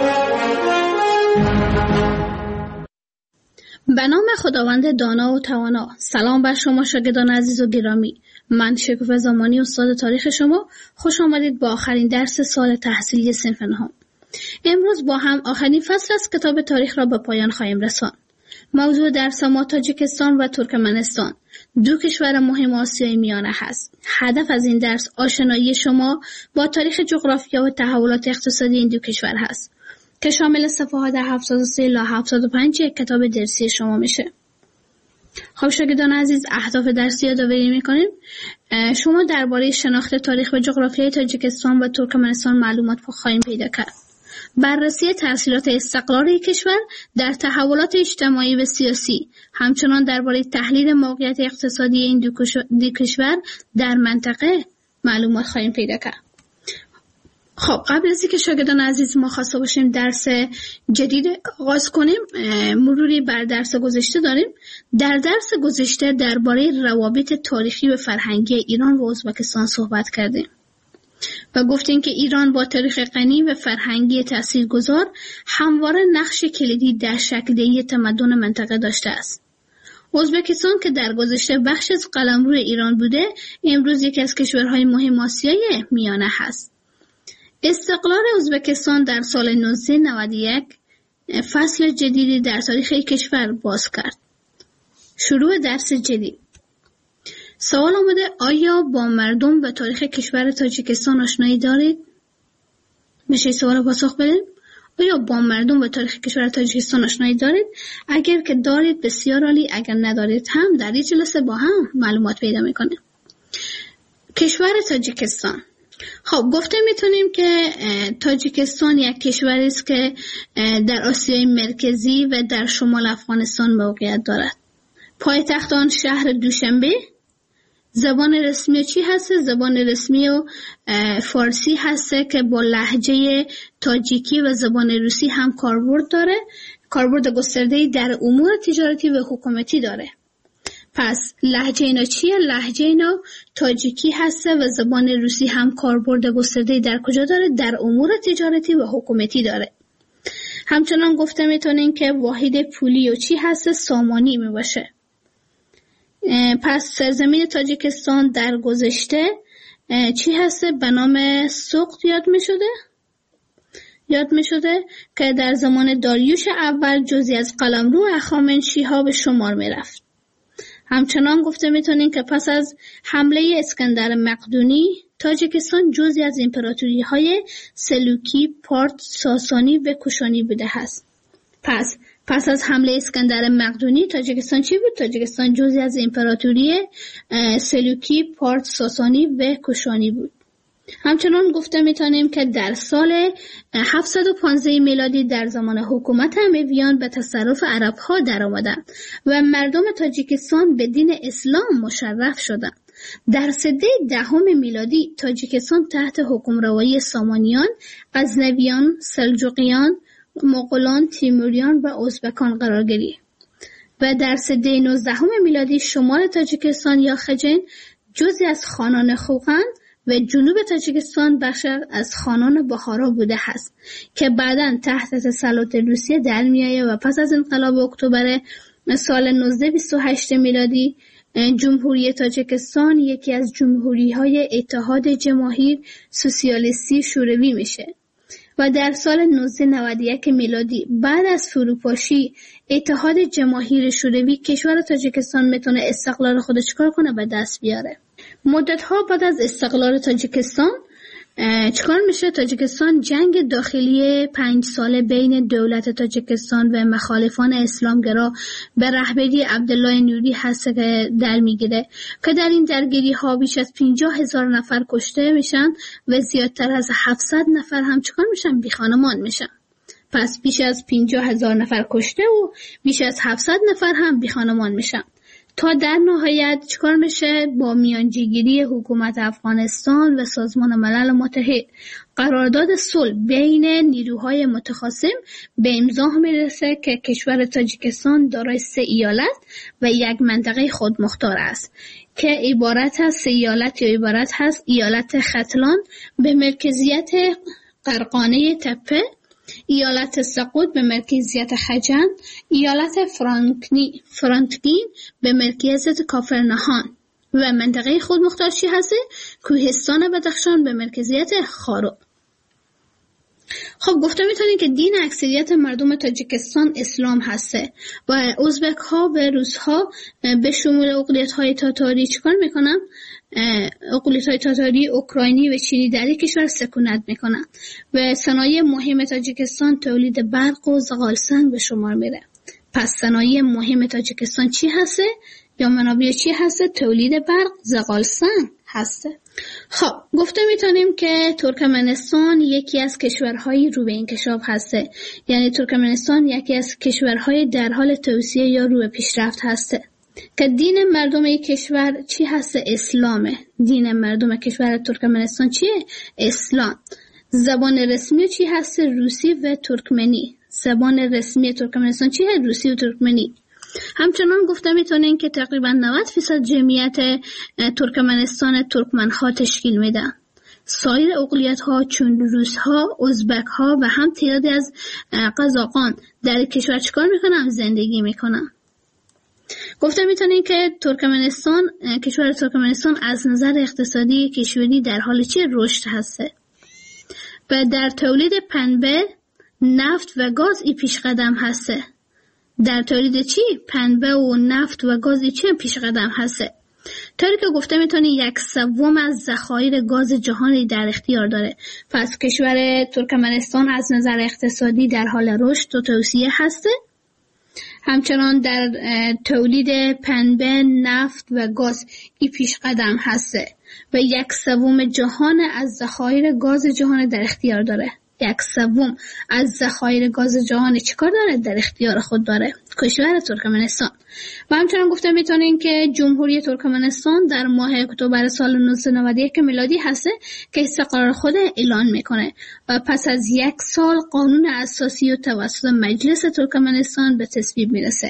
به نام خداوند دانا و توانا. سلام بر شما شاگردان عزیز و گرامی. من شکوفه زمانی استاد تاریخ شما. خوش آمدید با آخرین درس سال تحصیلی صنف نهم. امروز با هم آخرین فصل از کتاب تاریخ را به پایان خواهیم رساند. موضوع درس ما تاجیکستان و ترکمنستان، دو کشور مهم آسیای میانه هست. هدف از این درس آشنایی شما با تاریخ جغرافیا و تحولات اقتصادی این دو کشور هست که شامل صفحات هفتاد و سه الی هفتاد و پنج کتاب درسی شما میشه. خب شاگردان عزیز، اهداف درسی یادآوری میکنیم. شما درباره شناخت تاریخ و جغرافیای تاجیکستان و ترکمنستان معلومات خواهیم پیدا کرد. بررسی تأثیرات استقلال یک کشور در تحولات اجتماعی و سیاسی، همچنان درباره تحلیل موقعیت اقتصادی این دو کشور در منطقه معلومات خواهیم پیدا کرد. خب قبل از اینکه شاگردان عزیز ما خواسته باشیم درس جدید آغاز کنیم، مروری بر درس گذشته داریم. در درس گذشته درباره روابط تاریخی و فرهنگی ایران و ازبکستان صحبت کردیم و گفتیم که ایران با تاریخ غنی و فرهنگی تاثیرگذار همواره نقش کلیدی در شکل‌دهی تمدن منطقه داشته است. ازبکستان که در گذشته بخش از قلمرو ایران بوده، امروز یکی از کشورهای مهم آسیای میانه هست. استقلال ازبکستان در سال نوزده نود و یک فصل جدیدی در تاریخ کشور باز کرد. شروع درس جدید. سوال آمده، آیا با مردم و تاریخ کشور تاجیکستان آشنایی دارید؟ میشه سوال پاسخ بدید. آیا با مردم و تاریخ کشور تاجیکستان آشنایی دارید؟ اگر که دارید بسیار عالی، اگر ندارید هم در این جلسه با هم معلومات پیدا میکنیم. کشور تاجیکستان. خب گفته میتونیم که تاجیکستان یک کشوری است که در آسیای مرکزی و در شمال افغانستان موقعیت دارد. پایتخت آن شهر دوشنبه. زبان رسمی چی هست؟ زبان رسمی و فارسی هست که با لهجه تاجیکی و زبان روسی هم کاربرد داره. کاربرد گسترده‌ای در امور تجارتی و حکومتی داره. پس لهجه اینا چیه؟ لهجه اینا تاجیکی هسته و زبان روسی هم کاربرد گسترده‌ای در کجا داره؟ در امور تجارتی و حکومتی داره. همچنان گفته میتونین که واحد پولی و چی هسته؟ سامانی می باشه. پس سرزمین تاجیکستان در گذشته چی هسته؟ به نام سوقت یاد می شده؟ یاد می شده که در زمان داریوش اول جزئی از قلمرو هخامنشی‌ها به شمار می رفت. همچنان گفته میتونین که پس از حمله اسکندر مقدونی تاجیکستان جزئی از امپراتوری های سلوکی، پارت، ساسانی و کوشانی بوده است. پس پس از حمله اسکندر مقدونی تاجیکستان چی بود؟ تاجیکستان جزئی از امپراتوری سلوکی، پارت، ساسانی و کوشانی بود. همچنان گفته میتونیم که در سال هفتصد و پانزده میلادی در زمان حکومت امویان به تصرف عرب ها در آمدند و مردم تاجیکستان به دین اسلام مشرف شدند. در سده دهم میلادی تاجیکستان تحت حکمروایی سامانیان، غزنویان، سلجوقیان، مغولان، تیموریان و ازبکان قرار گرفت و در سده نوزدهم میلادی شمال تاجیکستان یا خجن جزئی از خانان خوقند و جنوب تاجیکستان بخش از خانان بخارا بوده است که بعداً تحت تسلط روسیه در میآید و پس از انقلاب اکتبر سال نوزده بیست و هشت میلادی جمهوری تاجیکستان یکی از جمهوری‌های اتحاد جماهیر سوسیالیستی شوروی میشه و در سال نوزده نود و یک میلادی بعد از فروپاشی اتحاد جماهیر شوروی کشور تاجیکستان میتونه استقلال خودش چیکار کنه؟ به دست بیاره. مدت‌ها بعد از استقلال تاجیکستان چیکار میشه؟ تاجیکستان جنگ داخلی پنج ساله بین دولت تاجیکستان و مخالفان اسلامگرا به رهبری عبدالله نوری هست که در میگیره که در این درگیری ها بیش از پنجاه هزار نفر کشته میشن و زیادتر از هفتصد نفر هم چیکار میشن؟ بی خانمان میشن. پس بیش از پنجاه هزار نفر کشته و بیش از هفتصد نفر هم بی خانمان میشن تا در نهایت چیکار میشه؟ با میانجیگیری حکومت افغانستان و سازمان ملل متحد قرارداد صلح بین نیروهای متخاصم به امضا میرسه که کشور تاجیکستان دارای سه ایالت و یک منطقه خودمختار است که عبارت از سه ایالت یا عبارت هست ایالت ختلان به مرکزیت قرقانه تپه، ایالت سقوط به مرکزیت خجن، ایالت فرانکنی فرانتگین به مرکزیت کافرنهان و منطقه خودمختار چی هسته؟ کوهستان بدخشان به مرکزیت خارو. خب گفته میتونیم که دین اکثریت مردم تاجیکستان اسلام هسته و ازبک ها و روس ها به شمول اقلیت های تاتاری چیکار میکنن؟ اقلیت های تاتاری، اوکراینی و چینی در این کشور سکونت میکنن و صنایع مهم تاجیکستان تولید برق و زغال سنگ به شمار میره. پس صنایع مهم تاجیکستان چی هسته؟ یا منابع چی هسته؟ تولید برق، زغال سنگ هسته. خب گفته میتونیم که ترکمنستان یکی از کشورهای رو به انکشاف هسته، یعنی ترکمنستان یکی از کشورهای در حال توسعه یا رو به پیشرفت هسته که دین مردم این کشور چی هسته؟ اسلامه. دین مردم کشور ترکمنستان چیه؟ اسلام. زبان رسمی چی هسته؟ روسی و ترکمنی. زبان رسمی ترکمنستان چیه؟ روسی و ترکمنی. همچنان گفته میتونین که تقریبا نود درصد جمعیت ترکمنستان ترکمن ها تشکیل میدن. سایر اقلیت ها چون روس ها، ازبک ها و هم تعدادی از قزاقان در کشور چیکار میکنن؟ زندگی میکنن. گفته میتونین که ترکمنستان کشور ترکمنستان از نظر اقتصادی کشوری در حال چه رشد هسته و در تولید پنبه، نفت و گاز ای پیش قدم هسته. در تولید چی؟ پنبه و نفت و گاز ای چه پیش قدم هسته. طوری که گفته میتونی یک سوم از ذخایر گاز جهانی در اختیار داره. پس کشور ترکمنستان از نظر اقتصادی در حال رشد و توسعه هسته. همچنان در تولید پنبه، نفت و گاز ای پیش قدم هسته و یک سوم جهان از ذخایر گاز جهان در اختیار داره. یک سوم از ذخایر گاز جهان چیکار داره؟ در اختیار خود داره کشور ترکمنستان. و همچنان گفته میتونین که جمهوری ترکمنستان در ماه اکتبر سال نوزده نود و یک میلادی هسته که استقلال خود اعلان میکنه و پس از یک سال قانون اساسی و توسط مجلس ترکمنستان به تصویب میرسه.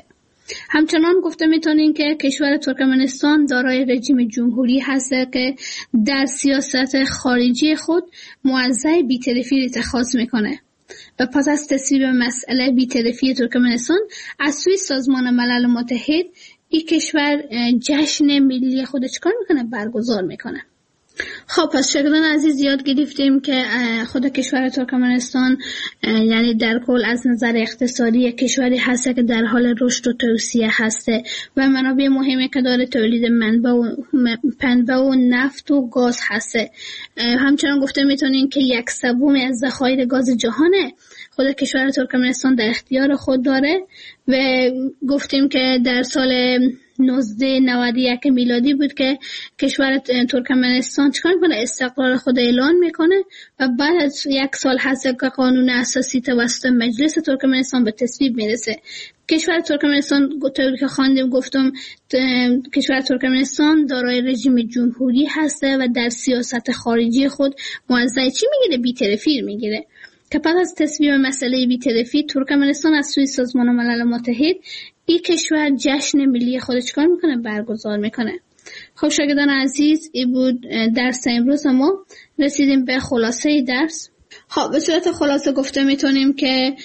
همچنان گفته میتونین که کشور ترکمنستان دارای رژیم جمهوری هست که در سیاست خارجی خود موضع بی‌طرفی را اتخاذ میکنه و پس از تصویب مسئله بی‌طرفی ترکمنستان از سوی سازمان ملل متحد این کشور جشن ملی خود چکار میکنه؟ برگزار میکنه. خب پس شاگردان عزیز یاد گرفتیم که خود کشور ترکمنستان یعنی در کل از نظر اقتصادی کشوری هسته که در حال رشد و توسعه هسته و منابع مهمی که داره تولید منبع و پنبه و نفت و گاز هسته. همچنان گفته میتونین که یک سوم از ذخایر گاز جهانه خود کشور ترکمنستان در اختیار خود داره و گفتیم که در سال نوزده نود و یک میلادی بود که کشور ترکمنستان چکار میکنه؟ استقلال خود اعلان میکنه و بعد از یک سال هست که قانون اساسی توسط مجلس ترکمنستان به تصویب میرسه. کشور ترکمنستان طوری که خواندیم گفتم کشور ترکمنستان دارای رژیم جمهوری هسته و در سیاست خارجی خود موضع چی میگیره؟ بی‌طرفی میگیره که پس از تصویب مسئله بی‌طرفی ترکمنستان از سوی سازمان ملل متحد این کشور جشن ملی خود چکار میکنه؟ برگزار میکنه. خب شاگردان عزیز این بود درس امروز ما. رسیدیم به خلاصه درس. خب به صورت خلاصه گفته میتونیم که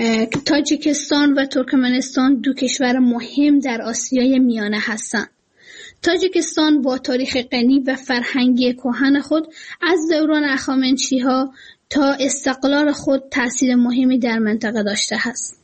تاجیکستان و ترکمنستان دو کشور مهم در آسیای میانه هستند. تاجیکستان با تاریخ غنی و فرهنگی کهن خود از دوران هخامنشی‌ها تا استقلال خود تأثیر مهمی در منطقه داشته است.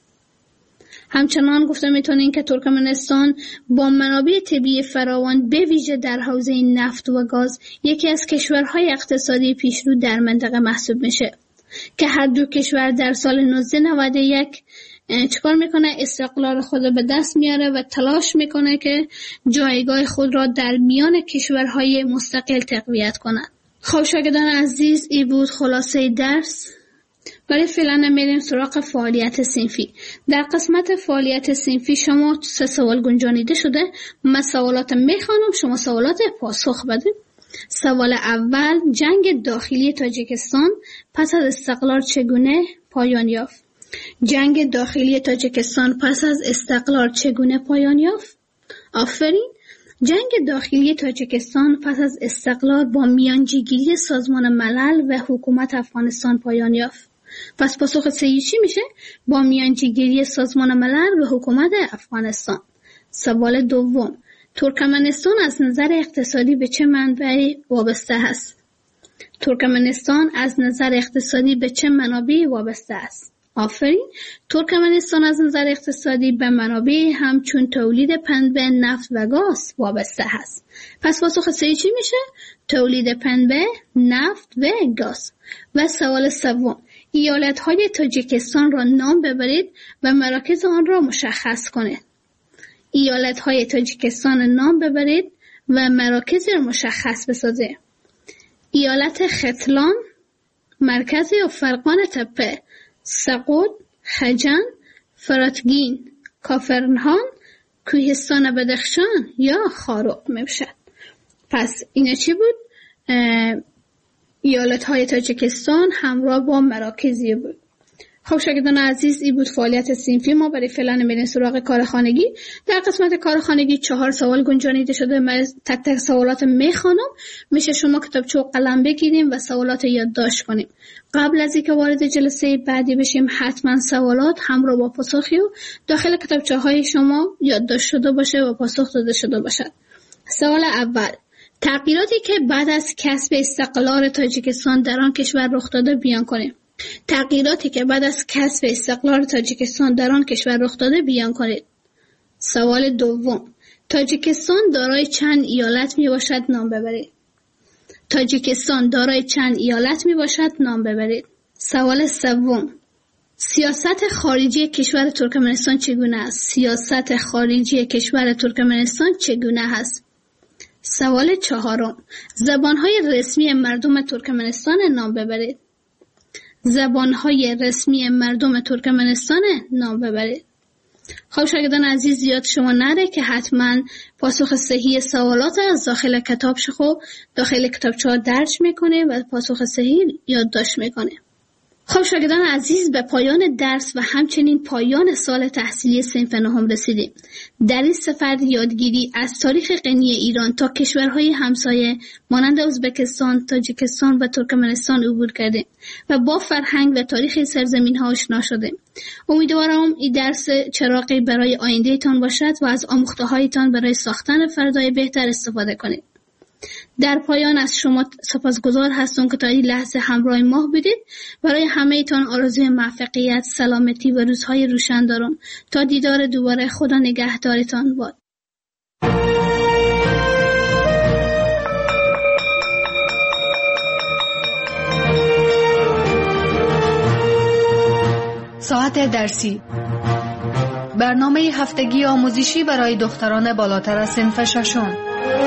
همچنان گفته میتونین که ترکمنستان با منابع طبیعی فراوان به ویژه در حوزه نفت و گاز یکی از کشورهای اقتصادی پیشرو در منطقه محسوب میشه که هر دو کشور در سال نوزده نود و یک چیکار میکنه؟ استقلال خود به دست میاره و تلاش میکنه که جایگاه خود را در میان کشورهای مستقل تقویت کنند. خب شاگردان عزیز این بود خلاصه درس. برای فعلا میریم سراغ فعالیت صنفی. در قسمت فعالیت صنفی شما سه سوال گنجانیده شده. من سوالات میخوانم، شما سوالات پاسخ بدید. سوال اول: جنگ داخلی تاجیکستان پس از استقلال چگونه پایان یافت؟ جنگ داخلی تاجیکستان پس از استقلال چگونه پایان یافت؟ آفرین. جنگ داخلی تاجیکستان پس از استقلال با میانجیگیری سازمان ملل و حکومت افغانستان پایان یافت. پس پاسخ سه چی میشه؟ با میانجیگیری سازمان ملل و حکومت افغانستان. سوال دوم: ترکمنستان از نظر اقتصادی به چه منبعی وابسته است؟ ترکمنستان از نظر اقتصادی به چه منابعی وابسته است؟ آفرین. ترکمنستان از نظر اقتصادی به منابع همچون تولید پنبه، نفت و گاز وابسته است. پس پاسخ سه چی میشه؟ تولید پنبه، نفت و گاز. و سوال سوم: ایالت‌های تاجیکستان را نام ببرید و مراکز آن را مشخص کنید. ایالت‌های تاجیکستان نام ببرید و مراکز را مشخص بسازید. ایالت ختلان، مرکز یا فرقان تپه، سقود، خجن، فراتگین، کافرنهان، کوهستان بدخشان یا خاروق میباشد. پس اینا چی بود؟ ایالت‌های تاجیکستان همراه با مراکزی بود. خب شاگردان عزیز این بود فعالیت صنفی ما. برای فعلا میریم سراغ کار خانگی. در قسمت کار خانگی چهار سوال گنجانیده شده. من تک تک سوالات میخوانم. میشه شما کتابچه و قلم بگیریم و سوالات یادداشت کنیم. قبل از اینکه وارد جلسه بعدی بشیم حتما سوالات همراه با پاسخی و داخل کتابچه های شما یادداشت شده باشه و پاسخ داده شده باشد. سوال اول: تغییراتی که بعد از کسب استقلال تاجیکستان در آن کشور رخ داده بیان کنیم. تغییراتی که بعد از کسب استقلال تاجیکستان در آن کشور رخ داده بیان کنید. سوال دوم: تاجیکستان دارای چند ایالت می باشد؟ نام ببرید. تاجیکستان دارای چند ایالت می باشد؟ نام ببرید. سوال سوم: سیاست خارجی کشور ترکمنستان چگونه است؟ سیاست خارجی کشور ترکمنستان چگونه است؟ سوال چهارم: زبانهای رسمی مردم ترکمنستان نام ببرید. زبانهای رسمی مردم ترکمنستان نام ببرید. خب شاگردان عزیز یاد شما نره که حتما پاسخ صحیح سوالات از داخل کتاب شخو داخل کتابچه ها درج میکنه و پاسخ صحیح یادداشت میکنه. خب شاگردان عزیز، به پایان درس و همچنین پایان سال تحصیلی صنف نهم رسیدیم. در این سفر یادگیری از تاریخ غنی ایران تا کشورهای همسایه مانند ازبکستان، تاجیکستان و ترکمنستان عبور کردیم و با فرهنگ و تاریخ سرزمین ها آشنا شدیم. امیدوارم این درس چراغی برای آینده تان باشد و از آموخته هایتان برای ساختن فردای بهتر استفاده کنید. در پایان از شما سپاسگزار هستم که تا این لحظه همراه ما بودید. برای همه تان آرزوی موفقیت، سلامتی و روزهای روشن دارم. تا دیدار دوباره، خدا نگهدارتان باد. ساعت درسی، برنامه هفتگی آموزشی برای دختران بالاتر از صنف ششم.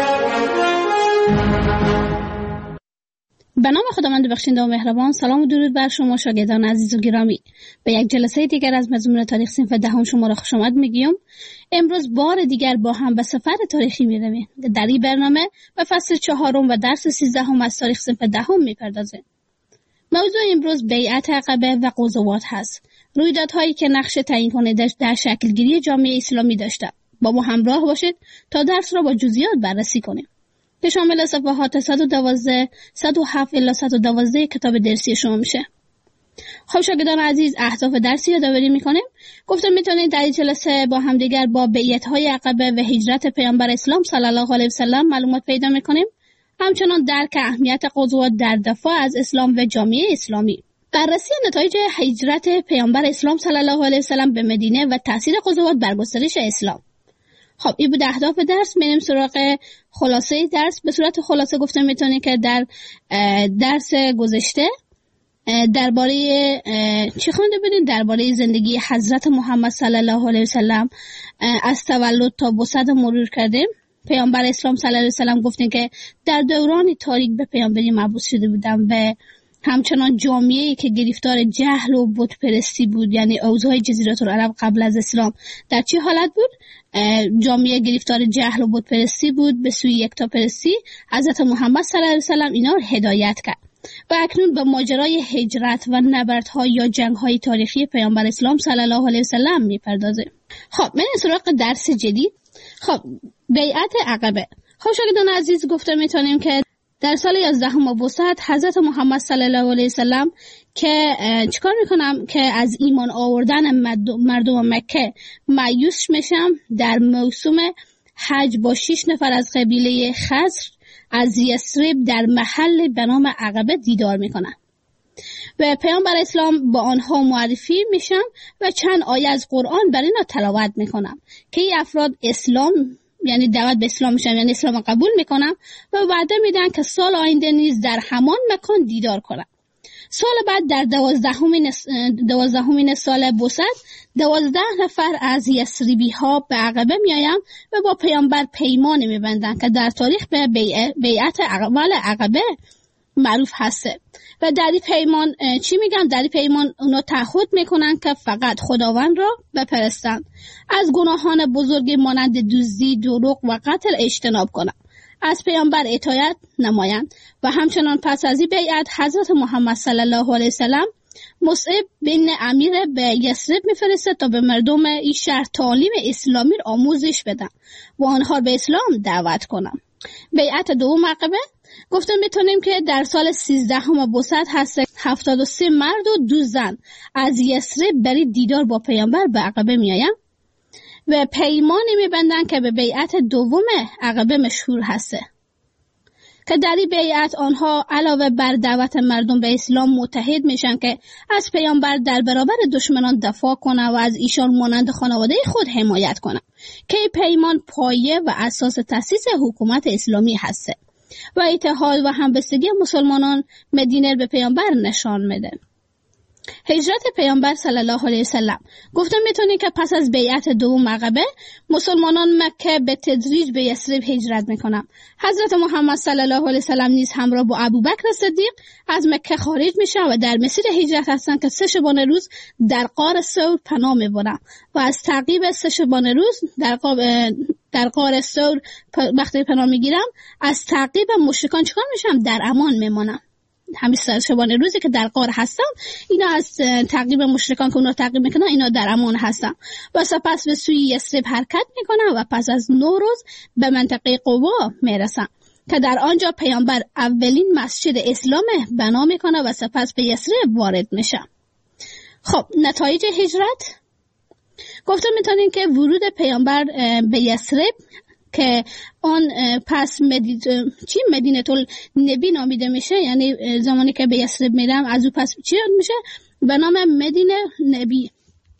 به نام خداوند بخشنده و مهربان. سلام و درود بر شما شاگردان عزیز و گرامی. به یک جلسه دیگر از مضمون تاریخ صنف دهم شما را خوش آمد میگیم. امروز بار دیگر با هم به سفر تاریخی میرویم. در این برنامه به فصل چهارم و درس سیزدهم از تاریخ صنف دهم میپردازیم. موضوع امروز بیعت عقبه و غزوات هست. رویدادهایی که نقش تعیین کننده در شکلگیری جامعه اسلامی داشته. با ما همراه باشید تا درس را با جزئیات بررسی کنیم که شامل صفحات صد و دوازده، صد و هفت الی صد و دوازده کتاب درسی شما میشه. خب شاگردان عزیز، اهداف درسی یادآوری میکنیم. گفتم میتونید در این جلسه با همدیگر با بیعت‌های عقبه و هجرت پیامبر اسلام صلی الله علیه و سلم معلومات پیدا میکنیم. همچنان درک اهمیت غزوات در دفاع از اسلام و جامعه اسلامی. بررسی نتایج هجرت پیامبر اسلام صلی الله علیه و سلم به مدینه و تاثیر غزوات بر گسترش اسلام. خب این بود اهداف درس. میریم سراغ خلاصه درس. به صورت خلاصه گفتم میتونید که در درس گذشته درباره چی خوانده بودین؟ درباره زندگی حضرت محمد صلی الله علیه و سلم از تولد تا بعثت مرور کردیم. پیامبر اسلام صلی الله علیه و سلم گفتیم که در دوران تاریک به پیامبری مبعوث شده بودن و همچنان جامعه‌ای که گرفتار جهل و بت پرستی بود، یعنی اوضاع جزیره العرب قبل از اسلام در چه حالت بود؟ جامعه گرفتار جهل و بت پرستی بود، به سوی یکتاپرستی. حضرت محمد صلی الله علیه و سلم اینا رو هدایت کرد و اکنون به ماجرای هجرت و نبردها یا جنگ‌های تاریخی پیامبر اسلام صلی الله علیه و سلم می‌پردازه. خب من سراغ درس جدید. خب بیعت عقبه. خب شاگردان عزیز، گفته میتونیم که در سال یازدهم بعثت حضرت محمد صلی الله علیه و سلم که چیکار میکنم که از ایمان آوردن مردم مکه مایوس میشم، در موسم حج با شش نفر از قبیله خزر از یثرب در محل به نام عقبه دیدار میکنم و پیامبر اسلام با آنها معرفی میشم و چند آیه از قرآن بر اینا تلاوت میکنم که این افراد اسلام یعنی دعوت به اسلام میشن، یعنی اسلام قبول میکنم و وعده میدن که سال آینده نیز در همان مکان دیدار کنم. سال بعد در دوازدهمین دوازدهمین سال بعثت دوازده نفر از یثربی ها به عقبه میایم و با پیامبر پیمان میبندن که در تاریخ به بیعت عقبه عقبه معروف هسته و در این پیمان چی میگم؟ در این پیمان اونا تعهد میکنن که فقط خداوند را بپرستند، از گناهان بزرگی مانند دزدی، دروغ و قتل اجتناب کنند، از پیامبر اطاعت نمایند و همچنان پس از این بیعت حضرت محمد صلی الله علیه و سلم مصعب بن امیر به یثرب میفرسته تا به مردم این شهر تعالیم اسلامی را آموزش بدن و آنها به اسلام دعوت کنند. بیعت دوم عقبه گفتم میتونیم که در سال سیزدهم بعثت هست هفتاد و سه مرد و دو زن از یثرب برای دیدار با پیامبر به عقبه میایم و پیمانی میبندن که به بیعت دوم عقبه مشهور هسته که در این بیعت آنها علاوه بر دعوت مردم به اسلام متحد میشن که از پیامبر در برابر دشمنان دفاع کنه و از ایشان مانند خانواده خود حمایت کنه که پیمان پایه و اساس تأسیس حکومت اسلامی هسته و اتحاد و همبستگی مسلمانان مدینه به پیامبر نشان میده. هجرت پیامبر صلی الله علیه و سلم گفتم میتونی که پس از بیعت دوم عقبه مسلمانان مکه به تدریج به یثرب هجرت میکنن. حضرت محمد صلی الله علیه و سلم نیز همراه با ابوبکر صدیق از مکه خارج میشن و در مسیر هجرت هستن که سه شبانه روز در غار ثور پناه میبرن و از تعقیب سه شبانه روز در در غار ثور وقتی پناه میگیرن از تعقیب مشرکان چیکار میشن؟ در امان میمونن. همین شبانه روزی که در غار هستن، اینا از تعقیب مشرکان که اونا تعقیب میکنن اینا در امان هستن و سپس به سوی یثرب حرکت میکنن و پس از نو روز به منطقه قبا میرسن که در آنجا پیامبر اولین مسجد اسلام بنا میکنه و سپس به یثرب وارد میشه. خب نتایج هجرت گفتم میتونین که ورود پیامبر به یثرب که آن پس مدید... چی مدینه النبی نامیده میشه، یعنی زمانی که به یثرب میرم از او پس چی میشه به نام مدینه نبی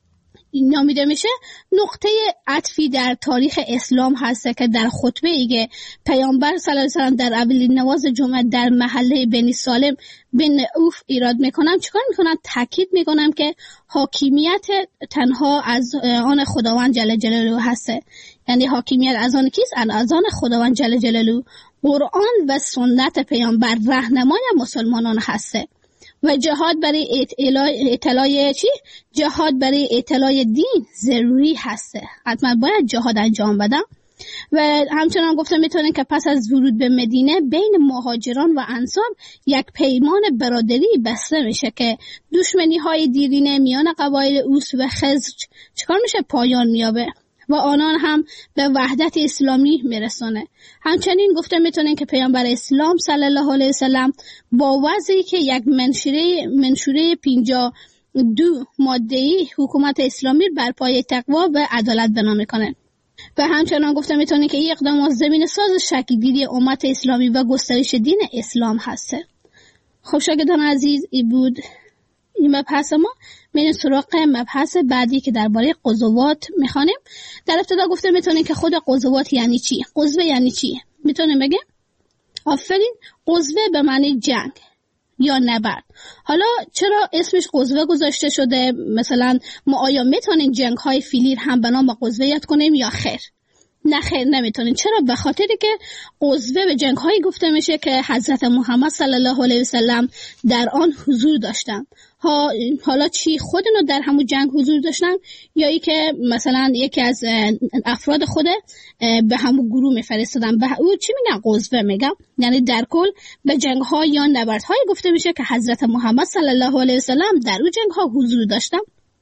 نامیده میشه، نقطه عطفی در تاریخ اسلام هست که در خطبه ای که پیامبر صلی الله علیه و سلم در اولین نماز جمعه در محله بنی سالم بن اوف ایراد میکنم. چیکار میکنم؟ تاکید میکنم که حاکمیت تنها از آن خداوند جل جلاله هست، یعنی حاکمیت از آن کیست؟ از آن خداوند جل جلاله. قرآن و سنت پیامبر راهنمای مسلمانان هسته و جهاد برای اطلاع اطلاع چی؟ جهاد برای اطلاع دین ضروری هسته، حتما باید جهاد انجام بدم. و همچنان گفتم میتونن که پس از ورود به مدینه بین مهاجران و انصار یک پیمان برادری بسته میشه که دشمنی های دیرینه میان قبایل اوس و خزرج چکار میشه؟ پایان میابه و آنان هم به وحدت اسلامی میرسونه. همچنین گفته میتونن که پیامبر اسلام صلی الله علیه وسلم با وضعی که یک منشوره منشوره پنجاه و دو ماده‌ای حکومت اسلامی بر پایه تقوا و عدالت بنا میکنه و همچنان گفته میتونن که این اقدامات زمین ساز شکل‌گیری امت اسلامی و گسترش دین اسلام هسته. خب شاگردان عزیز، این بود این مبحث ما. میریم سراغ مبحث بعدی که درباره غزوات میخوانیم. در ابتدا گفته میتونین که خود غزوات یعنی چی؟ غزوه یعنی چی؟ میتونیم بگیم؟ آفرین، غزوه به معنی جنگ یا نبرد. حالا چرا اسمش غزوه گذاشته شده؟ مثلا ما آیا میتونیم جنگ های فیلیر هم به نام غزوه یاد کنیم یا خیر؟ نه خیر نمیتونین. چرا؟ به خاطری که غزوه به جنگ هایی گفته میشه که حضرت محمد صلی الله علیه وسلم در آن حضور داشتن. ها حالا چی خودنو در همون جنگ حضور داشتن یا ای که مثلا یکی از افراد خود به همون گروه میفرستادن، به او چی میگن؟ غزوه میگن. یعنی در کل به جنگ ها یا نبرد های گفته میشه که حضرت محمد صلی الله علیه وسلم در اون جنگ ها حضور داشتن.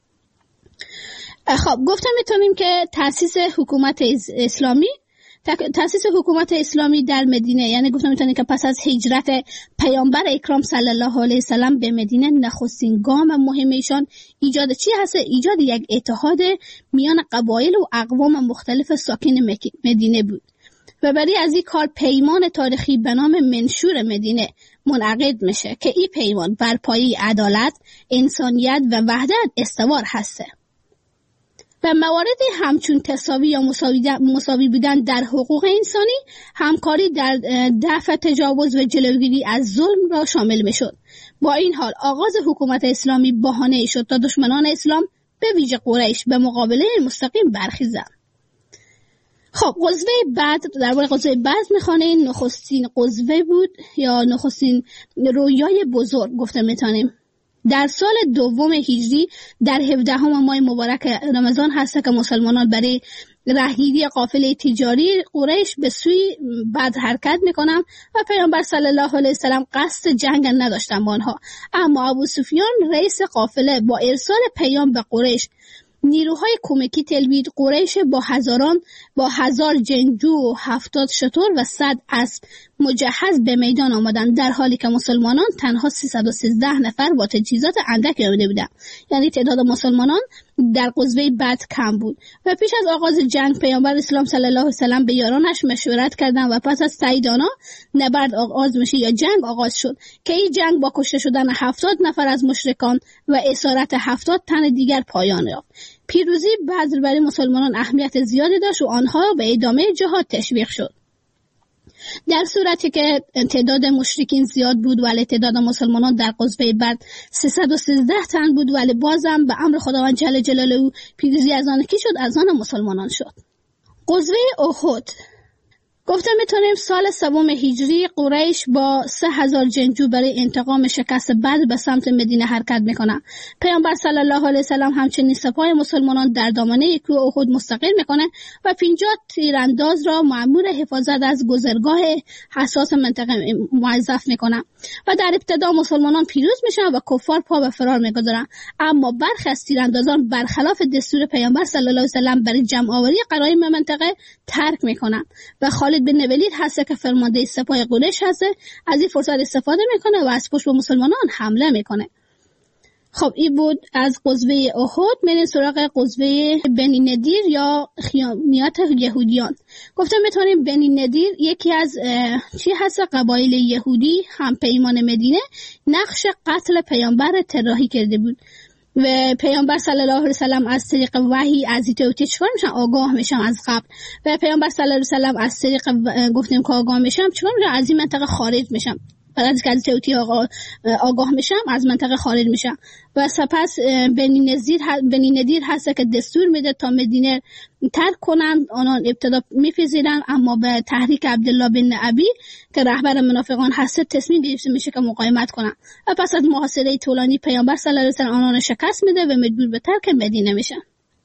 خب گفتم میتونیم که تأسیس حکومت اسلامی تأسیس حکومت اسلامی در مدینه، یعنی گفتم میتونیم که پس از هجرت پیامبر اکرام صلی الله علیه وسلم به مدینه نخستین گام مهم ایشان ایجاد چی هست؟ ایجاد یک اتحاد میان قبایل و اقوام مختلف ساکن مدینه بود و برای از این کار پیمان تاریخی به نام منشور مدینه منعقد میشه که این پیمان بر پایه عدالت، انسانیت و وحدت استوار هسته و مواردی همچون تساوی یا مساوی بودن در حقوق انسانی، همکاری در دفع تجاوز و جلوگیری از ظلم را شامل میشد. با این حال آغاز حکومت اسلامی بهانه‌ای شد تا دشمنان اسلام به ویژه قریش به مقابله مستقیم برخیزند. خب غزوه بدر، درباره غزوه بدر میخوانیم. نخستین غزوه بود یا نخستین رویای بزرگ گفته میتونیم. در سال دوم هجری در هفدهم ماه مبارک رمضان هست که مسلمانان برای راهگیری قافله تجاری قریش به سوی بدر حرکت میکنن و پیامبر صلی الله علیه وسلم قصد جنگ نداشتن با آنها، اما ابو سفیان رئیس قافله با ارسال پیام به قریش نیروهای کمکی تلبید. قریش با هزاران با هزار جنگجو و هفتاد شتر و صد اسب مجهز به میدان آمدند، در حالی که مسلمانان تنها سیصد و سیزده نفر با تجهیزات اندک آمده بودند. یعنی تعداد مسلمانان در غزوه بدر کم بود و پیش از آغاز جنگ پیامبر اسلام صلی الله علیه و سلم به یارانش مشورت کردند و پس از تایید آنها نبرد آغاز میشه یا جنگ آغاز شد که این جنگ با کشته شدن هفتاد نفر از مشرکان و اسارت هفتاد تن دیگر پایان یافت. پیروزی بدر برای مسلمانان اهمیت زیادی داشت و آنها به ادامه جهاد تشویق شد. در صورتی که تعداد مشرکین زیاد بود ولی تعداد مسلمانان در غزوه بدر سیصد و سیزده تن بود، ولی بازم به امر خداوند جل جلاله پیروزی از آن کی شد؟ از آن مسلمانان شد. غزوه احد گفتم میتونیم سال سوم هجری قریش با سه هزار جنگجو برای انتقام شکست بدر به سمت مدینه حرکت میکنن. پیامبر صلی الله علیه وسلم همچنین سپاه مسلمانان در دامنه کوه احد مستقر میکنه و پنجاه تیرانداز را مأمور حفاظت از گذرگاه حساس منطقه موظف میکنن. و در ابتدا مسلمانان پیروز میشن و کفار پا به فرار میگذارن، اما برخی از تیراندازان برخلاف دستور پیامبر صلی الله علیه و سلم برای جمع آوری غنایم منطقه ترک میکنن و خالد بن ولید هست که فرمانده سپاه قریش هست از این فرصت استفاده میکنه و از پشت به مسلمانان حمله میکنه. خب این بود از غزوه احد. میریم سراغ غزوه بنی نضیر یا خیانیات یهودیان. گفتم میتونیم بنی نضیر یکی از چی هست قبایل یهودی هم پیمان مدینه نقش قتل پیامبر طراحی کرده بود و پیامبر صلی الله علیه و سلم از طریق وحی از ایتوتی چیکار میشن؟ آگاه میشن از قبل. و پیامبر صلی الله علیه و سلم از طریق گفتیم که آگاه میشن چیکار میشن؟ از این منطقه خارج میشن. بعد از که از توتی آگاه میشم از منطقه خارج میشم و سپس بنی نضیر بنی نضیر هست که دستور میده تا مدینه ترک کنند. آنان ابتدا میپذیرن اما به تحریک عبدالله بن ابی که رهبر منافقان هست تصمیم گرفته میشه که مقاومت کنن و پس از محاصره طولانی پیامبر صلی الله علیه و سلم آنان شکست میده و مجبور به ترک مدینه میشن.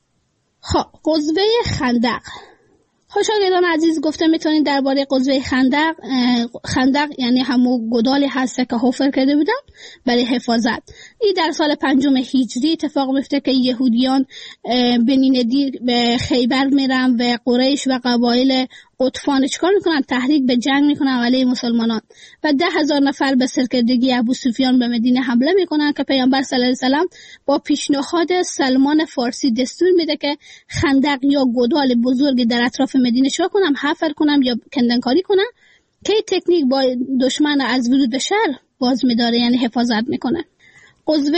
خب غزوه خندق. خوشاگردان عزیز گفته میتونید درباره غزوه خندق خندق یعنی همون گودالی هست که حفر کرده بودن برای حفاظت. این در سال پنجم هجری اتفاق میفته که یهودیان بنی نضیر به خیبر میرن و قریش و قبایل قطفان چیکار میکنن؟ تحریک به جنگ میکنن علیه مسلمانان و ده هزار نفر به سرکردگی ابو سفیان به مدینه حمله میکنن که پیامبر صلی الله علیه و سلم با پیشنهاد سلمان فارسی دستور میده که خندق یا گودال بزرگی در اطراف مدینه چیکار کنم؟ حفر کنم یا کندنکاری کنم که تکنیک با دشمن از ورود به شهر باز میداره، یعنی حفاظت میکنه. غزوه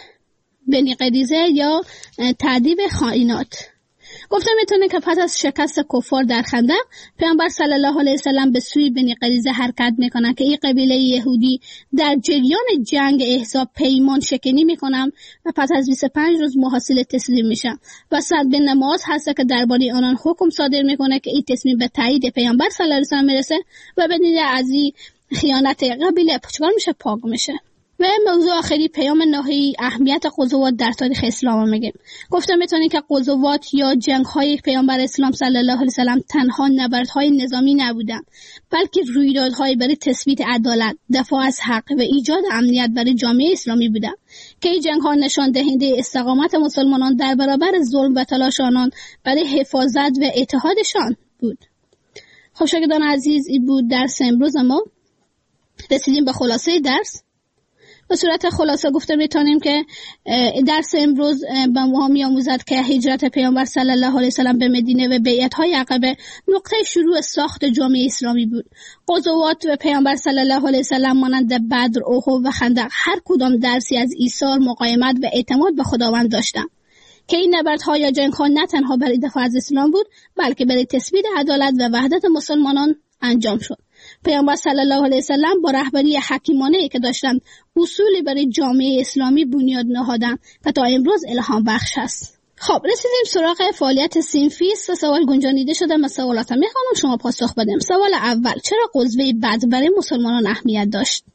بنی قریظه یا تعذیب خائنات. گفتم میتونه که پس از شکست کفار در خندق پیامبر صلی الله علیه و سلم به سوی بنی قریظه حرکت میکنن که این قبیله یهودی در جریان جنگ احزاب پیمان شکنی میکنن و پس از بیست و پنج روز محاصره تسلیم میشن و سعد بن معاذ هست که درباره آنان حکم صادر میکنه که این تصمیم به تایید پیامبر صلی الله علیه و سلم میرسه و بدون از این خیانت قبیله چیکار میشه؟ پاک میشه. و موضوع آخری پیام نهایی اهمیت غزوات در تاریخ اسلام میگیم. گفتم میتونید که غزوات یا جنگ‌های پیامبر اسلام صلی الله علیه و سلم تنها نبردهای نظامی نبودند، بلکه رویدادهای برای تثبیت عدالت، دفاع از حق و ایجاد امنیت برای جامعه اسلامی بودند که این جنگ‌ها نشان دهنده استقامت مسلمانان در برابر ظلم و تلاش آنان برای حفاظت و اتحادشان بود. خب شاگردان عزیز، این بود درس امروز ما. رسیدیم به خلاصه درس. به صورت خلاصه گفته میتونیم که درس امروز به ما می‌آموزد که هجرت پیامبر صلی الله علیه و سلم به مدینه و بیعت‌های عقبه نقطه شروع ساخت جامعه اسلامی بود. غزوات و پیامبر صلی الله علیه و سلم مانند بدر، احد و خندق هر کدام درسی از ایثار، مقاومت و اعتماد به خداوند داشتند که این نبردها یا جنگ‌ها نه تنها برای دفاع از اسلام بود، بلکه برای تثبیت عدالت و وحدت مسلمانان انجام شد. پیامبر صلی الله علیه و سلم با رهبری حکیمانه‌ای که داشتند اصولی برای جامعه اسلامی بنیاد نهادند که تا امروز الهام بخش است. خب رسیدیم سراغ فعالیت صنفی. سه سوال گنجانیده شده. من سوالاتم میخوام شما پاسخ بدیم. سوال اول: چرا غزوه بدر برای مسلمانان اهمیت داشت؟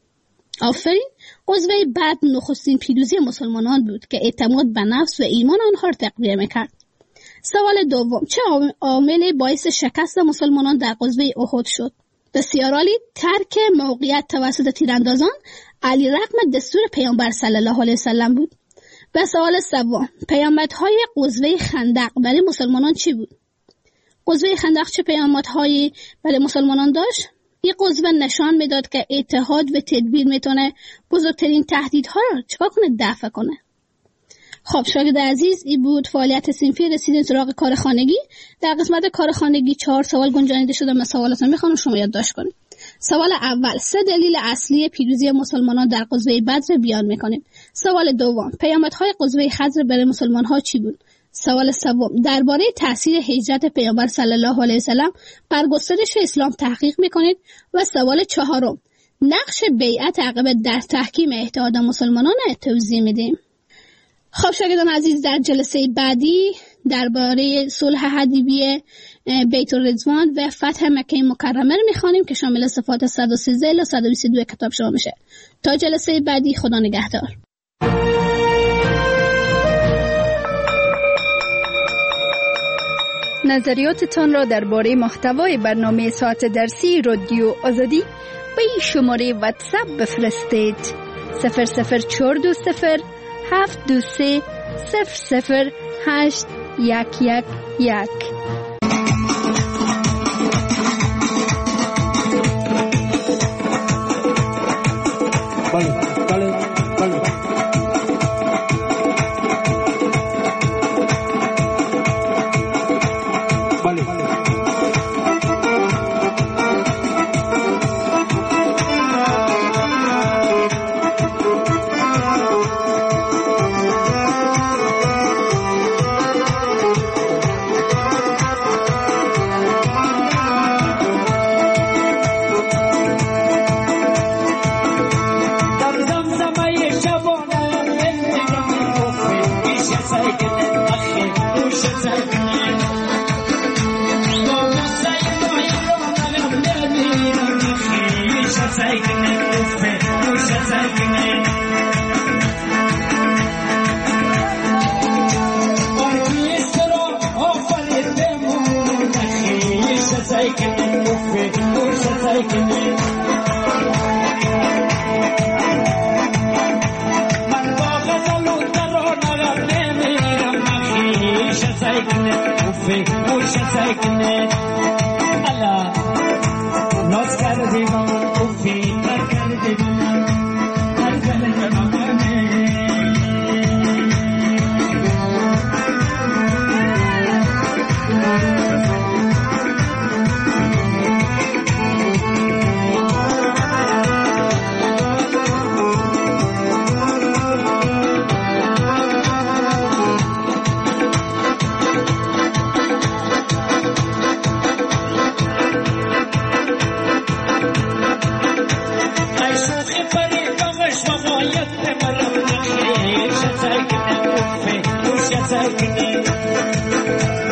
آفرین. غزوه بدر نخستین پیروزی مسلمانان بود که اعتماد به نفس و ایمان آنها را تقویت می‌کرد. سوال دوم: چه عاملی باعث شکست مسلمانان در غزوه احد شد؟ بسیار عالی. ترک موقعیت توسط تیراندازان علی رغم دستور پیامبر صلی الله علیه و سلم بود. و سوال سوم: پیامدهای غزوه خندق برای مسلمانان چی بود؟ غزوه خندق چه پیامدهایی برای مسلمانان داشت؟ این غزوه نشان میداد که اتحاد و تدبیر میتونه بزرگترین تهدیدها را چیکار کنه؟ دفع کنه. خب شاگرد عزیز، این بود فعالیت صنفی. رسیدیم سراغ کار خانگی. در قسمت کار خانگی چهار سوال گنجانیده شده. من سوالاتو میخوام شما یادداشت کنید. سوال اول: سه دلیل اصلی پیروزی مسلمانان در غزوه بدر بیان میکنیم. سوال دوم: پیامدهای غزوه خزر برای مسلمان‌ها چی بود؟ سوال سوم: درباره تاثیر هجرت پیامبر صلی الله علیه و سلم بر گسترش اسلام تحقیق میکنید. و سوال چهارم: نقش بیعت عقبه در تحکیم اتحاد مسلمانان توضیح میدیم. خب شاگردان عزیز، در جلسه بعدی درباره صلح حدیبیه، بیت الرضوان و فتح مکه مکرمه رو میخوانیم که شامل صفات صد و سیزده الی صد و بیست و دو کتاب شما میشه. تا جلسه بعدی، خدا نگهدار. نظریاتتان را درباره محتوای برنامه ساعت درسی رادیو آزادی به این شماره واتساپ بفرستید. صفر صفر چهار دو صفر هفت دو سه صفر صفر هشت یک یک یک. بله بله بله بله بله Take